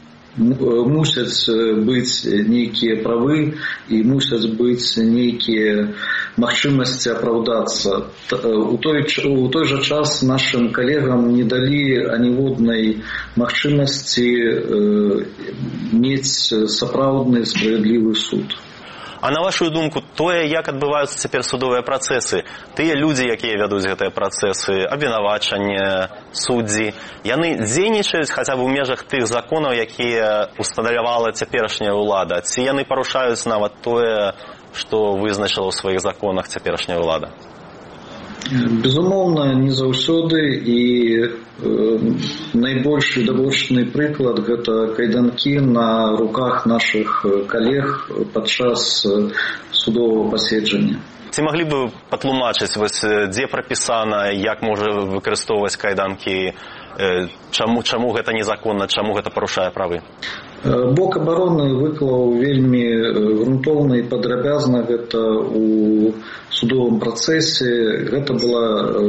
мусяць быць нейкія правы і мусяць быць нейкія магчымасці апраўдацца. У той, у той жа час нашым калегам не далі аніводнай магчымасці э, мець сапраўдны справядлівы суд. А на вашу думку, тое, як адбываюцца цяпер судовыя працэсы, тыя людзі, якія вядуць гэтыя працэсы, абвінавачанне, суддзі, яны дзейнічаюць хаця б у межах тых законаў, якія усталявала цяперашняя ўлада, ці яны парушаюць нават тое, што вызначыла ў сваіх законах цяперашняя ўлада? Безумоўна, не заўсёды, і э, найбольш відавочны прыклад гэта кайданкі на руках нашых калег падчас судовага паседжання. Ці маглі б патлумачыць, вось, дзе прапісана, як можа выкарыстоўваць кайданкі, чаму, чаму гэта незаконна, чаму гэта парушае правы? Бок абароны выклаў вельмі грунтоўна і падрабязна гэта у судовым працэсе. Гэта была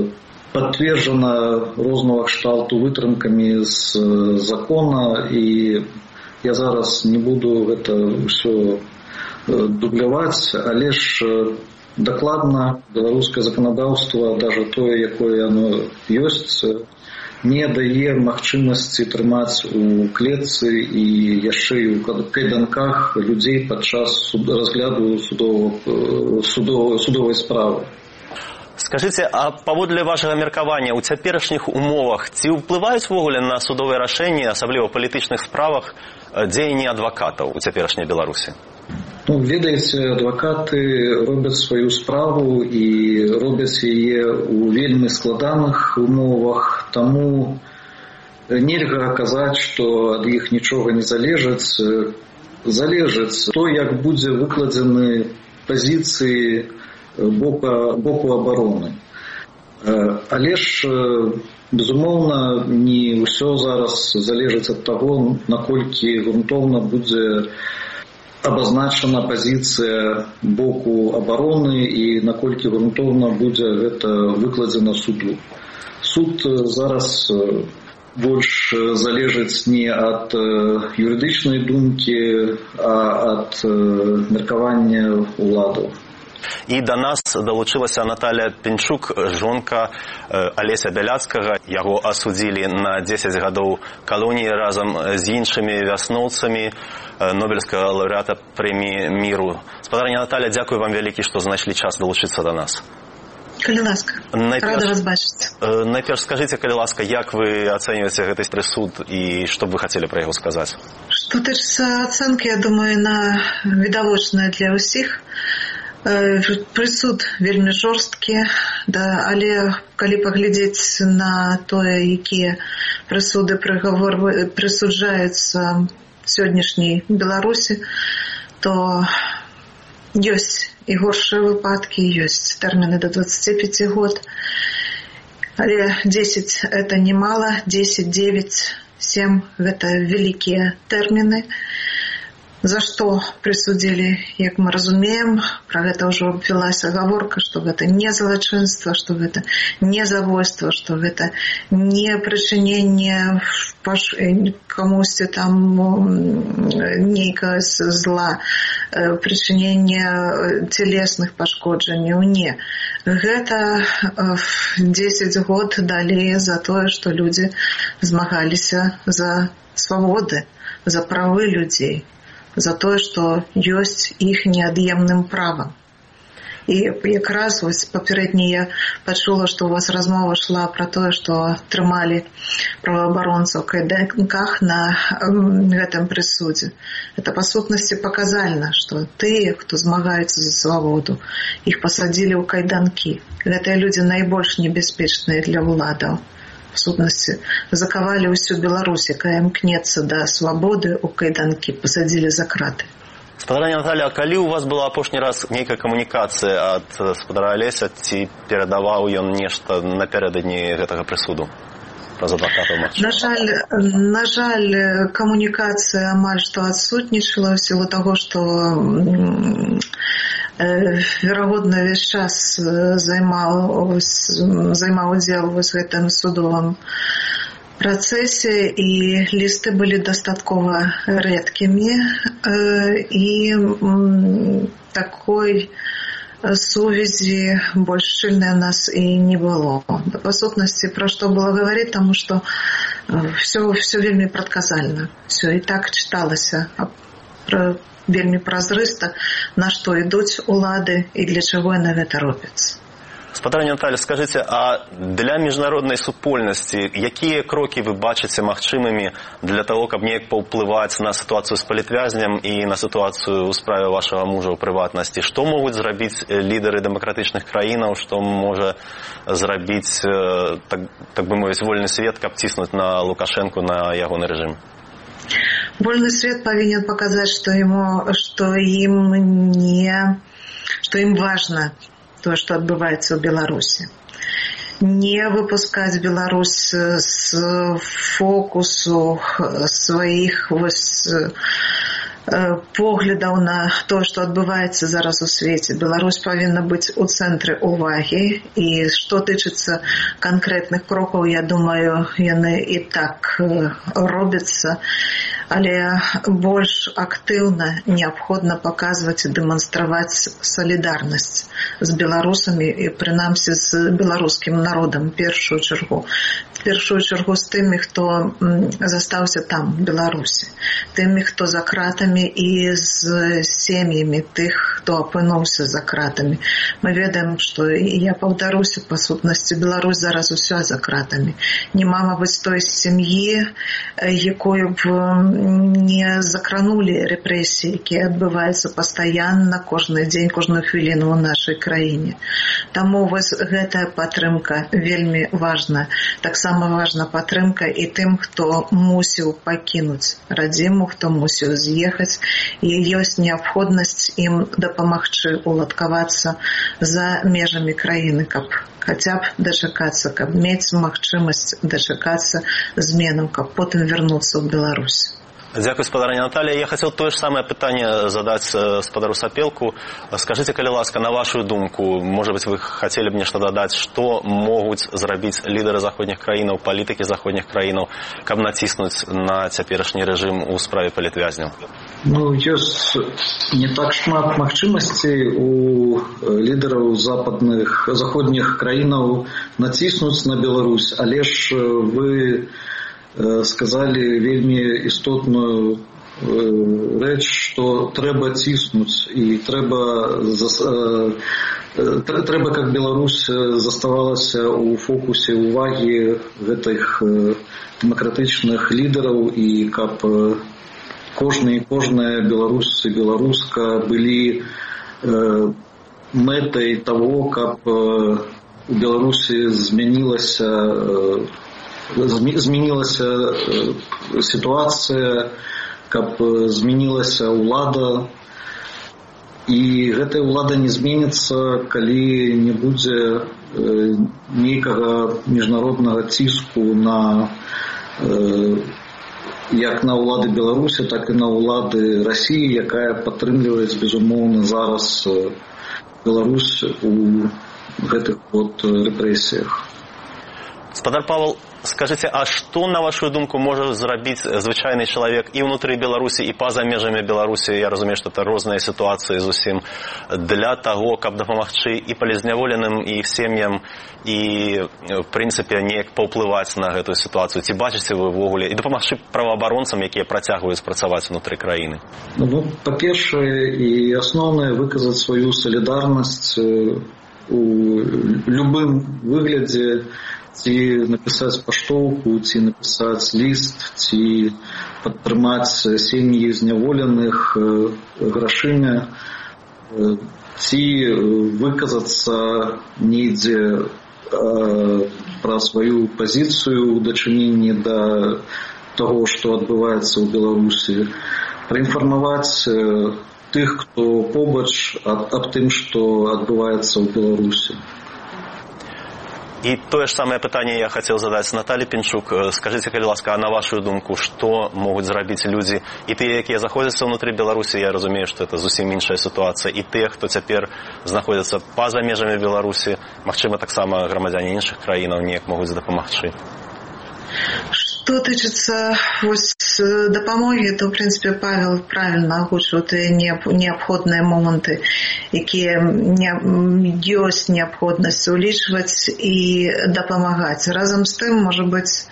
пацверджана рознага кшталту вытрымкамі з закона, і я зараз не буду гэта ўсё дубляваць, але ж дакладна беларускае заканадаўства, даже тое, якое яно ёсць, не дае магчымасці трымаць у клетцы і яшчэ і ў кайданках людзей падчас суд, разгляду судового, судовой, судовой справы. Скажыце, а паводле вашага меркавання, у цяперашніх умовах ці ўплываюць ввогуле на судовыя рашэнні, асабліва ў палітычных справах, дзеянні адвакатаў у цяперашняй Беларусі? Ну, ведаеце, адвакаты робяць сваю справу і робяць яе ў вельмі складаных умовах, таму нельга казаць, што ад іх нічога не залежыць. Залежыць то, як будзе выкладзены пазіцыі боку, боку абароны. Але ж, безумоўна, не ўсё зараз залежыць ад таго, наколькі грунтоўна будзе абазначана пазіцыя боку абароны і наколькі грунтоўна будзе гэта выкладзена суду. Суд зараз больш залежыць не ад юрыдычнай думкі, а ад меркавання ўладаў. І да нас далучылася Наталія Пінчук, жонка Алеся Бяляцкага. Яго асудзілі на дзесяць гадоў калоніі разам з іншымі вясноўцамі Нобелевскага лаўрэата прэміі міру. Спадарня Наталія, дзякую вам вялікі, што знайшлі час далучыцца да нас. Калі ласка, рада вас бачыць. Найперш скажыце, калі ласка, як вы ацэньваеце гэты прысуд і што б вы хацелі пра яго сказаць? Што тычыцца ацэнкі, я думаю, на відавочная для ўсіх. Прысуд вельмі жорсткі, да, але калі паглядзець на тое, якія прысуды прыгавор прысуджаюцца сённяшняй Беларусі, то ёсць і горшыя выпадкі, ёсць тэрміны да дваццаці пяці год. Але дзесяць это немало, дзесяць, девять, семь гэта вялікія тэрміны. За што прысудзілі, як мы разумеем, пра гэта ўжо абвялася гаворка, што гэта не злачынства, што гэта не забойства, што гэта не прычыненне камусьці там нейкага зла, прычыненне целесных пашкоджанняў. Не. Гэта дзесяць год далі за тое, што людзі змагаліся за свабоды, за правы людзей, за тое, што ёсць іх неад'емным правам. І якраз вось папярэдне я пачула, што у вас размова шла пра тое, што трымалі праваабаронцаў кайданках на гэтым прысудзе. Это па сутнасці паказальна, што тыя, хто змагаюцца за свабоду, іх пасадзілі ў кайданкі. Гэтыя людзі найбольш небяспечныя для ўладаў. В сутнасці закавалі ўсю Беларусь, якая імкнецца да свабоды, у кайданкі пасадзілі за краты. Спадарня Наталія, а калі ў вас была апошні раз нейкая камунікацыя ад спадара Алеся, ці перадаваў ён нешта напярэдадні гэтага прысуду? Праз адвакатаў, магчыма? На жаль, на жаль, камунікацыя амаль што адсутнічала ў сілу таго, што верагодна увесь час займаў, займаў удзел у гэтым судовым працэсе, і лісты былі дастаткова рэдкімі, і такой сувязі больш шчыльнай у нас і не было. Па сутнасці, пра што было гаварыць, таму што все, все вельмі прадказальна, все і так чыталася, вельмі празрыста, на што ідуць улады і для чаго яны гэта робяць. Спадарня Наталія, скажыце, а для міжнароднай супольнасці якія крокі вы бачыце магчымымі для того, каб неяк паўплываць на сітуацыю з палітвязням і на сітуацыю ў справе вашага мужа ў прыватнасці? Што могуць зрабіць лідары дэмакратычных краінаў, што можа зрабіць, так, так бы мовіць, вольны свет, каб ціснуць на Лукашэнку, на ягоны рэжым? Вольны свет павінен паказаць, што ему, што ім не, што ім важна то, што адбываецца ў Беларусі. Не выпускаць Беларусь з фокусу сваіх вось поглядаў на то, што адбываецца зараз у свеце. Беларусь павінна быць у цэнтры ўвагі, і што тычыцца канкрэтных крокаў, я думаю, яны і так робяцца, але больш актыўна неабходна паказваць і дэманстраваць салідарнасць з беларусамі і прынамсі з беларускім народам, першую чаргу. Першую чаргу з тымі, хто застаўся там, у Беларусі, тымі, хто за кратамі, і з сем'ямі тых, хто апынуўся за кратамі. Мы ведаем, што, я паўтаруся, па сутнасці, Беларусь зараз уся за кратамі. Нема, мабыць, той сям'і, якую б не закранули рэпрэсіі, якія адбываюцца пастаянна, кожны дзень, кожную хвіліну ў нашай краіне. Таму вось гэтая падтрымка вельмі важна. Таксама важна падтрымка і тым, хто мусіў пакінуць радзіму, хто мусіў з'ехаць, і ёсць неабходнасць ім дапамагчы уладкавацца за межамі краіны, каб хаця б дачакацца, каб мець магчымасць дачакацца зменаў, каб потым вярнуцца ў Беларусь. Дякую, спадарня Наталья. Я хотел то же самое питание задать спадару Сапелку. Скажите, калі ласка, на вашу думку, может быть, вы хотели бы нешта додать, что могут зрабіць лидеры заходних краінаў, политики заходних краінаў, каб націснуць на цяперашні рэжым у справе палітвязняў? Ну, ёсць не так шмат магчымасцей у лідараў западных, заходніх краінаў націснуць на Беларусь, але ж вы сказали вельмі істотную рэч, што трэба ціснуць і трэба трэба, каб Беларусь заставалася ў фокусе ўвагі гэтых дэмакратычных лідараў і каб кожны і кожная беларус і беларуска былі мэтай того, каб у Беларусі змянілася змянілася сітуацыя, каб змянілася ўлада, і гэтая ўлада не зменіцца, калі не будзе нейкага міжнароднага ціску на як на ўлады Беларусі, так і на ўлады Расіі, якая падтрымлівае безумоўна зараз Беларусь у гэтых вот рэпрэсіях. Спадар Павел, скажите, а что, на вашу думку, может зрабіць звычайны чалавек і ўнутры Беларусі, і па-за межамі Беларусі? Я разумею, што это розныя сітуацыі зусім, для таго, каб дапамагчы і палізняволеным, і іх сем'ям, і, в прынцыпе, неяк паўплываць на гэтую сітуацыю. Ці бачыце вы ўвогуле, і дапамагчы праваабаронцам, якія працягваюць працаваць унутры краіны? Ну, па-першае, і асноўнае, выказаць сваю салідарнасць у любым выглядзе, ці напісаць паштоўку, ці напісаць ліст, ці падтрымаць сем'і зняволеных грашымі, ці выказацца недзе пра сваю пазіцыю ў дачыненні да таго, што адбываецца ў Беларусі, праінфармаваць тых, хто побач аб тым, што адбываецца ў Беларусі. И то же самое питание я хотел задать Наталье Пинчук. Скажите, калі ласка, а на вашу думку, что могут зрабіць люди, и те, якія знаходзяцца внутри Беларуси, я разумею, что это зусім іншая ситуация, и те, кто цяпер знаходзяцца па-за межамі Беларуси, магчыма, таксама грамадзяне іншых краінаў неяк могуць дапамагчы. Что тычыцца дапамогі, то, в принципе, Павел правильно агучыў тыя неабходныя моманты, якія ёсць неабходнасць улічваць і дапамагаць. Разам з тым, можа быць,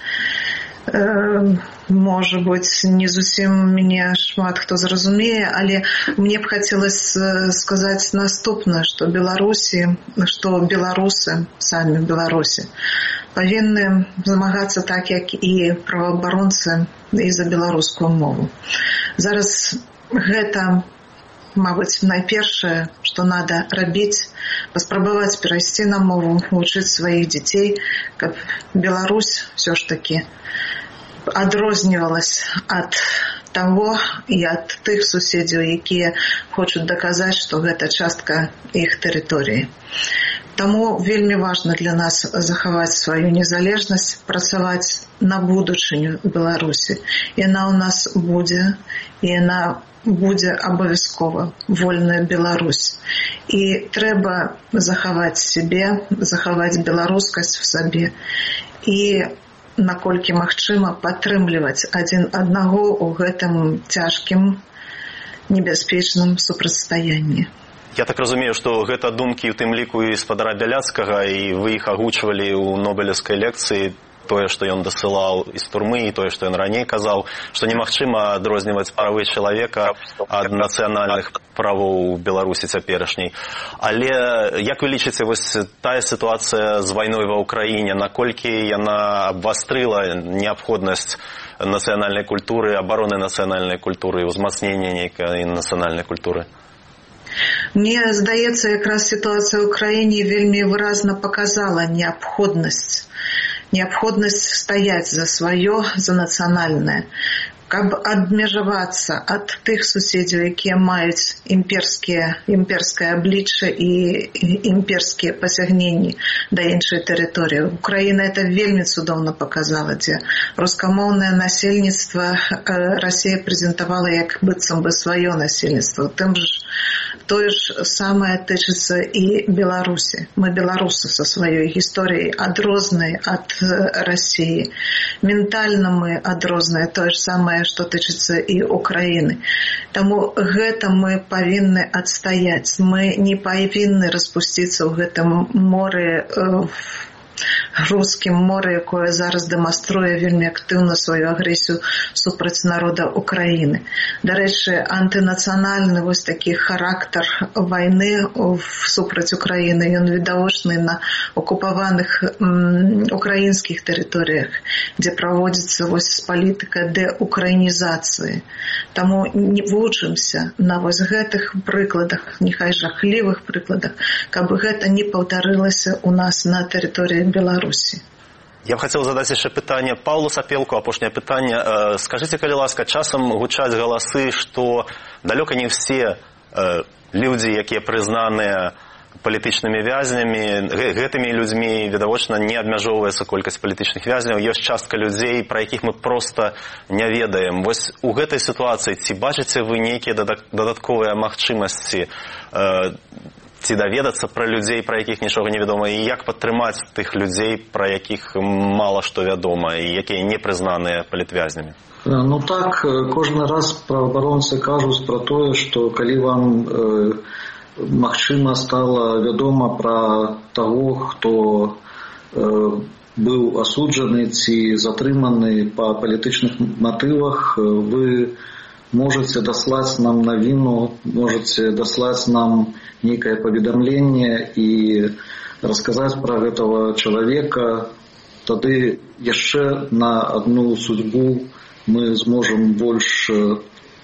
можа быць, не зусім мяне шмат хто зразумее, але мне б хацелася сказаць наступнае, што Беларусі, што беларусы, самі Беларусі, павінны змагацца так, як і праваабаронцы і за беларускую мову. Зараз гэта, мабыць, найпершае, што надо рабіць, паспрабаваць перайсці на мову, вучыць сваіх дзяцей, каб Беларусь ўсё ж такі адрознівалась ад таго і ад тых суседзяў, якія хочуць даказаць, што гэта частка іх тэрыторыі. Таму вельмі важна для нас захаваць сваю незалежнасць, працаваць на будучыню Беларусі. Яна ў нас будзе, і яна будзе абавязкова вольная Беларусь. І трэба захаваць сябе, захаваць беларускасць в сабе і, наколькі магчыма, падтрымліваць адзін аднаго ў гэтым цяжкім, небяспечным супрацьстаянні. Я так разумею, што гэта думкі ў тым ліку і спадара Бяляцкага, і вы іх агучвалі ў нобелеўскай лекцыі. тое, што ён дасылаў з турмы, і тое, што ён раней казаў, што немагчыма адрозніваць правы чалавека ад нацыянальных правоў у Беларусі цяперашняй. Але як вы лічыце, вось тая сітуацыя з вайной ва ўкраіне, наколькі яна абвастрыла неабходнасць нацыянальнай культуры, абароны нацыянальнай культуры, узмацнення нейкай нацыянальнай культуры? Мне здаецца, якраз сітуацыя ў краіне вельмі выразна паказала неабходнасць неабходнасць стаяць за сваё, за нацыянальнае, каб адмежавацца ад тых суседзяў, якія маюць імперскія, імперскае аблічча і імперскія пасягненні да іншай тэрыторыі. Украіна это вельмі цудоўна паказала, дзе рускамоўнае насельніцтва Расія прэзентавала як быццам бы сваё насельніцтва. Тым ж тое ж самае тычыцца і Беларусі. Мы беларусы са сваёй гісторыяй адрозныя ад Расіі. Ментальна мы адрозныя, тое ж самае, што тычыцца і Украіны. Таму гэта мы павінны адстаяць. Мы не павінны распусціцца ў гэтым моры, рускім моры, якое зараз дэманструе вельмі актыўна сваю агрэсію супраць народа Украіны. Дарэчы, антынацыянальны вось такі характар вайны супраць Украіны, ён відавочны на акупаваных украінскіх тэрыторыях, дзе праводзіцца вось палітыка дэукраінізацыі. Таму не вучымся на вось гэтых прыкладах, няхай жахлівых прыкладах, каб гэта не паўтарылася ў нас на тэрыторыі Беларусі. Я б хацеў задаць яшчэ пытанне Паўлу Сапелку, апошняе пытанне. Скажыце, калі ласка, часам гучаць галасы, што далёка не ўсе людзі, якія прызнаныя палітычнымі вязнямі, гэтымі людзьмі, відавочна, не абмяжоўваецца колькасць палітычных вязняў. Ёсць частка людзей, пра якіх мы проста не ведаем. Вось у гэтай сітуацыі ці бачыце вы нейкія дадатковыя магчымасці ці даведацца пра людзей, пра якіх нічога не вядома, і як падтрымаць тых людзей, пра якіх мала што вядома, і якія не прызнаныя палітвязнямі? Ну так, кожны раз праваабаронцы кажуць пра тое, што калі вам э, магчыма стала вядома пра таго, хто э, быў асуджаны ці затрыманы па палітычных матывах, вы можете даслаць нам навіну, можете даслаць нам нейкае паведамленне і расказаць пра гэтага чалавека. Тады яшчэ на адну судьбу мы зможам больш э,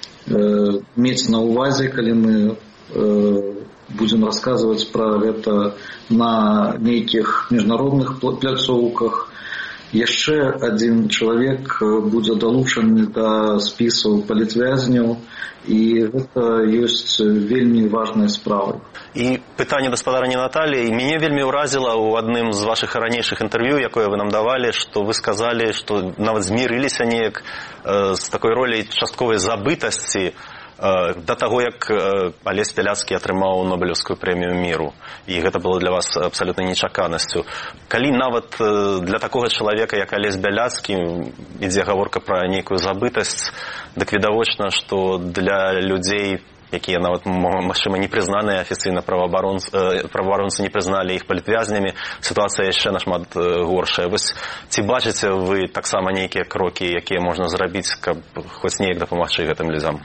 мець на увазе, калі мы э, будзем расказваць пра гэта на нейкіх міжнародных пляцоўках. Яшчэ адзін чалавек будзе далучаны да спісаў палітвязняў, і гэта ёсць вельмі важная справа. І пытанне гаспадарыні Наталіі. Мяне вельмі ўразіла ў адным з вашых ранейшых інтэрв'ю, якое вы нам давалі, што вы сказалі, што нават змірыліся неяк э, з такой роляй частковай забытасці да таго, як Алесь Бяляцкі атрымаў Нобелеўскую прэмію міру. І гэта было для вас абсалютна нечаканасцю. Калі нават для такога чалавека, як Алесь Бяляцкі, ідзе гаворка пра нейкую забытасць, дык відавочна, што для людзей, якія нават, магчыма, не прызнаныя афіцыйна праваабаронцы, праваабаронцы не прызналі іх палітвязнямі, сітуацыя яшчэ нашмат горшая. Вось ці бачыце вы таксама нейкія крокі, якія можна зрабіць, каб хоць неяк дапамагчы гэтым людзям?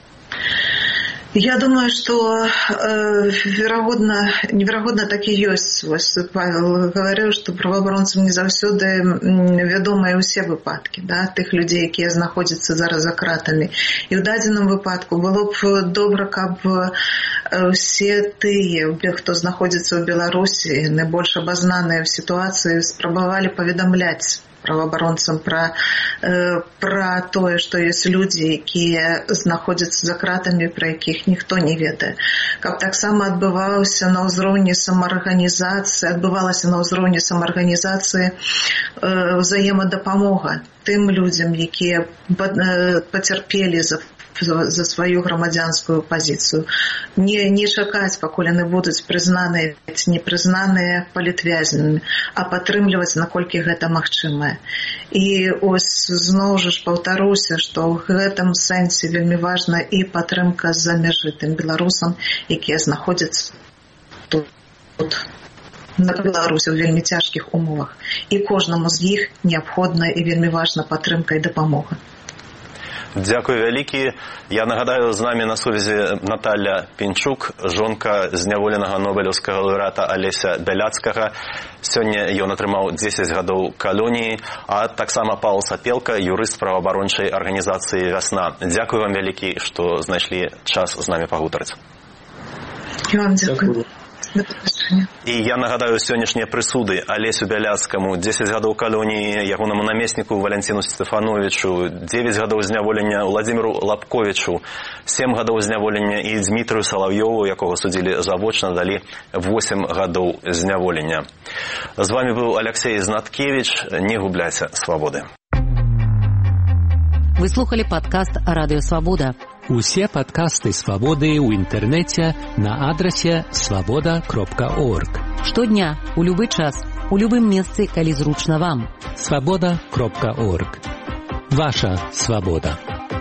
Я думаю, что э, верагодна, неверагодна так і ёсць. Вось Павел гаварыў, што праваабаронцам не заўсёды вядомыя ўсе выпадкі, да, тых людзей, якія знаходзяцца зараз за кратамі. І ў дадзеным выпадку было б добра, каб усе тыя, хто знаходзіцца ў Беларусі, найбольш абазнаныя ў сітуацыі, спрабавалі паведамляць праваабаронцам пра, э, пра тое, што ёсць людзі, якія знаходзяцца за кратамі, пра якіх ніхто не ведае. Каб таксама адбывалася на ўзроўні самаарганізацыі, адбывалася на ўзроўні самаарганізацыі э, ўзаемадапамога тым людзям, якія пацярпелі за за сваю грамадзянскую пазіцыю. Не, не чакаць, пакуль яны будуць прызнаныя ці не прызнаныя палітвязнямі, а падтрымліваць, наколькі гэта магчымае. І ось зноў жа ж паўтаруся, што ў гэтым сэнсе вельмі важна і падтрымка з-за мяжы тым беларусам, якія знаходзяцца тут. на Беларусі ў вельмі цяжкіх умовах. І кожнаму з іх неабходная і вельмі важна падтрымка і дапамога. Дзякую вялікі. Я нагадаю, з намі на сувязі Наталя Пінчук, жонка зняволенага нобелеўскага лаўрэата Алеся Бяляцкага. Сёння ён атрымаў дзесяць гадоў калоніі, а таксама Павел Сапелка, юрыст праваабарончай арганізацыі «Вясна». Дзякую вам вялікі, што знайшлі час з намі пагутарыць. І вам дзякую. І я нагадаю сённяшнія прысуды Алесю Бяляцкаму дзесяць гадоў калоніі, ягонаму намесніку Валянціну Стэфановічу дзевяць гадоў зняволення, Владзіміру Лапковічу сем гадоў зняволення і Дзмітрыю Салаўёву, якога судзілі завочна, далі восем гадоў зняволення. З вами быў Алексей Знаткевич. Не губляйся свабоды. Вы слухали падкаст «Радыё Свабода». Усе падкасты «Свабоды» ў інтэрнэце на адрасе свабода кропка орг. Штодня, у любы час, у любым месцы, калі зручна вам. свабода кропка орг. Ваша свабода.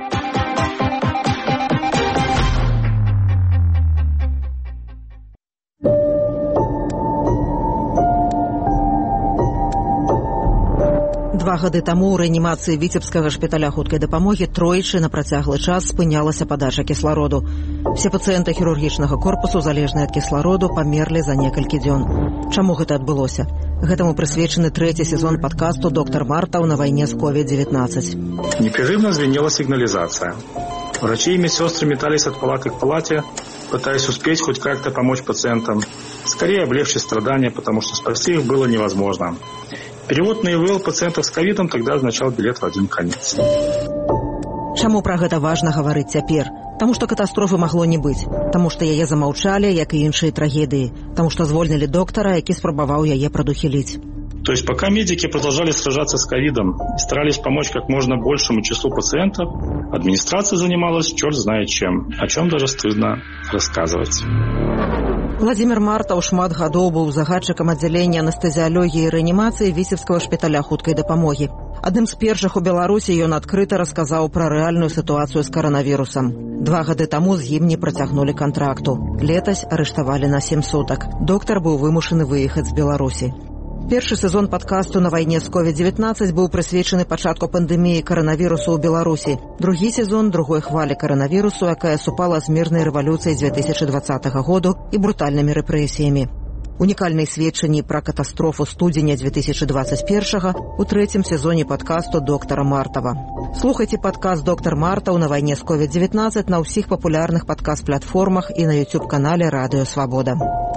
Два гады таму ў рэанімацыі віцебскага шпіталя хуткай дапамогі тройчы на працяглы час спынялася падача кіслароду. Все пацыенты хірургічнага корпусу, залежныя ад кіслароду, памерлі за некалькі дзён. Чаму гэта адбылося? Гэтаму прысвечаны трэці сезон падкасту «Доктор Мартаў» на вайне з ковід девятнадцать. Непрерывно звенела сигнализация. Врачи и медсестры метались от палаты к палате, пытаясь успеть хоть как-то помочь пациентам, скорее облегчить страдания, потому что спасти их было невозможно. Перевод на ИВЛ пациентов с ковидом тогда означал билет в один конец. Чаму пра гэта важна гаварыць цяпер? Таму што катастрофы магло не быць. Таму што яе замаўчалі, як і іншыя трагедыі. Таму што звольнілі доктара, які спрабаваў яе прадухіліць. То есть пока медики продолжали сражаться с ковидом и старались помочь как можно большему числу пациентов, администрация занималась черт знает чем, о чем даже стыдно рассказывать. Владзімір Мартаў шмат гадоў быў загадчыкам аддзялення анестэзіялогіі і рэанімацыі віцебскага шпіталя хуткай дапамогі. Адным з першых у Беларусі ён адкрыта расказаў пра рэальную сітуацыю з каранавірусам. Два гады таму з ім не працягнулі кантракту. Летась арыштавалі на сем сутак. Доктар быў вымушаны выехаць з Беларусі. Першы сезон падкасту «На вайне з ковід девятнадцать» быў прысвечаны пачатку пандэміі каранавірусу ў Беларусі. Другі сезон другой хвалі каранавірусу, якая супала з мірнай рэвалюцыяй две тысячи двадцатага году і брутальнымі рэпрэсіямі. Унікальныя сведчанні пра катастрофу студзеня две тысячи двадцать первого у трэцім сезоне падкасту доктора Мартава. Слухайце падкаст «Доктор Мартаў» на вайне з ковід девятнадцать на ўсіх папулярных падкаст-платформах і на YouTube-канале «Радыё Свабода».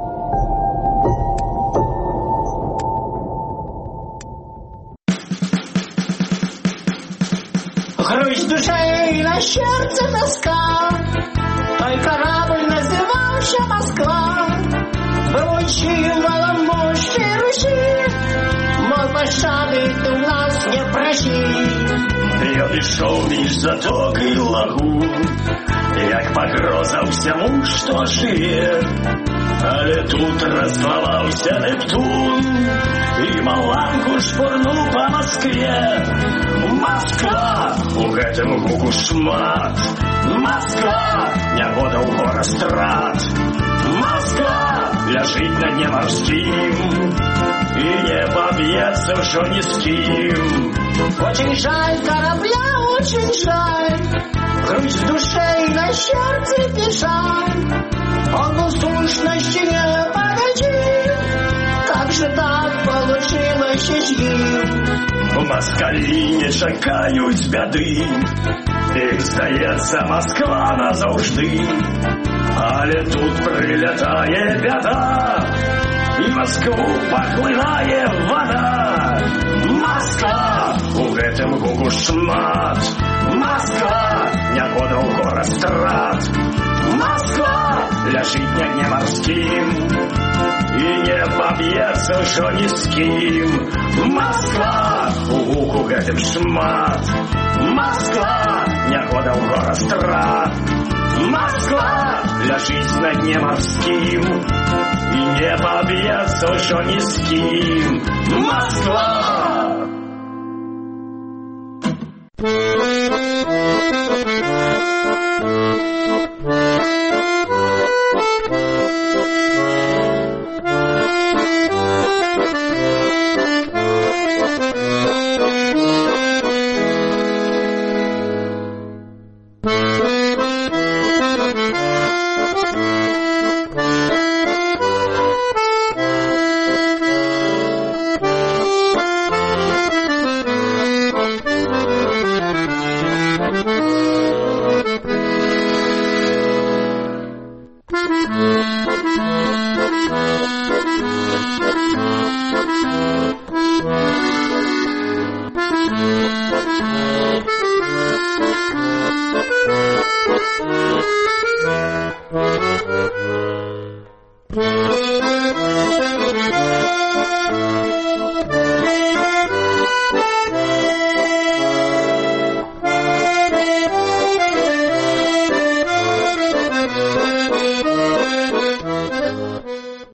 Грусть душей на сердце тоска, той корабль назывался Москва, был символом мощи Руси, мол, пощады ты у нас не проси. Я пришел лишь заток и лагу, як погроза всему, что живе. Але тут расплавался Нептун и маланку шпурнул по Москве. Москва, у гэтым гуку шмат. Москва, нябода ў гора страт. Москва, ляжыць на дне морским и не побьется ўжо ни с кем. Очень жаль корабля, очень жаль, грусть душей на сердце печаль. Он был сущности не погоди, как же так получилось с ним? Москалі не чакаюць бяды, ім здаецца Москва назаўжды. Але тут прилятае бяда, і Москву паглынае вода. Москва, у гэтым гуку шмат. Москва, нябода ў гора страт. Москва, ляжыць на дне марскім і не поб'ецца ўжо ні з кім. Москва, у гуку гэтым шмат. Москва, нябода ў гора страт. Москва, ляжыць на дне марскім і не поб'ецца ўжо ні з кім. Москва.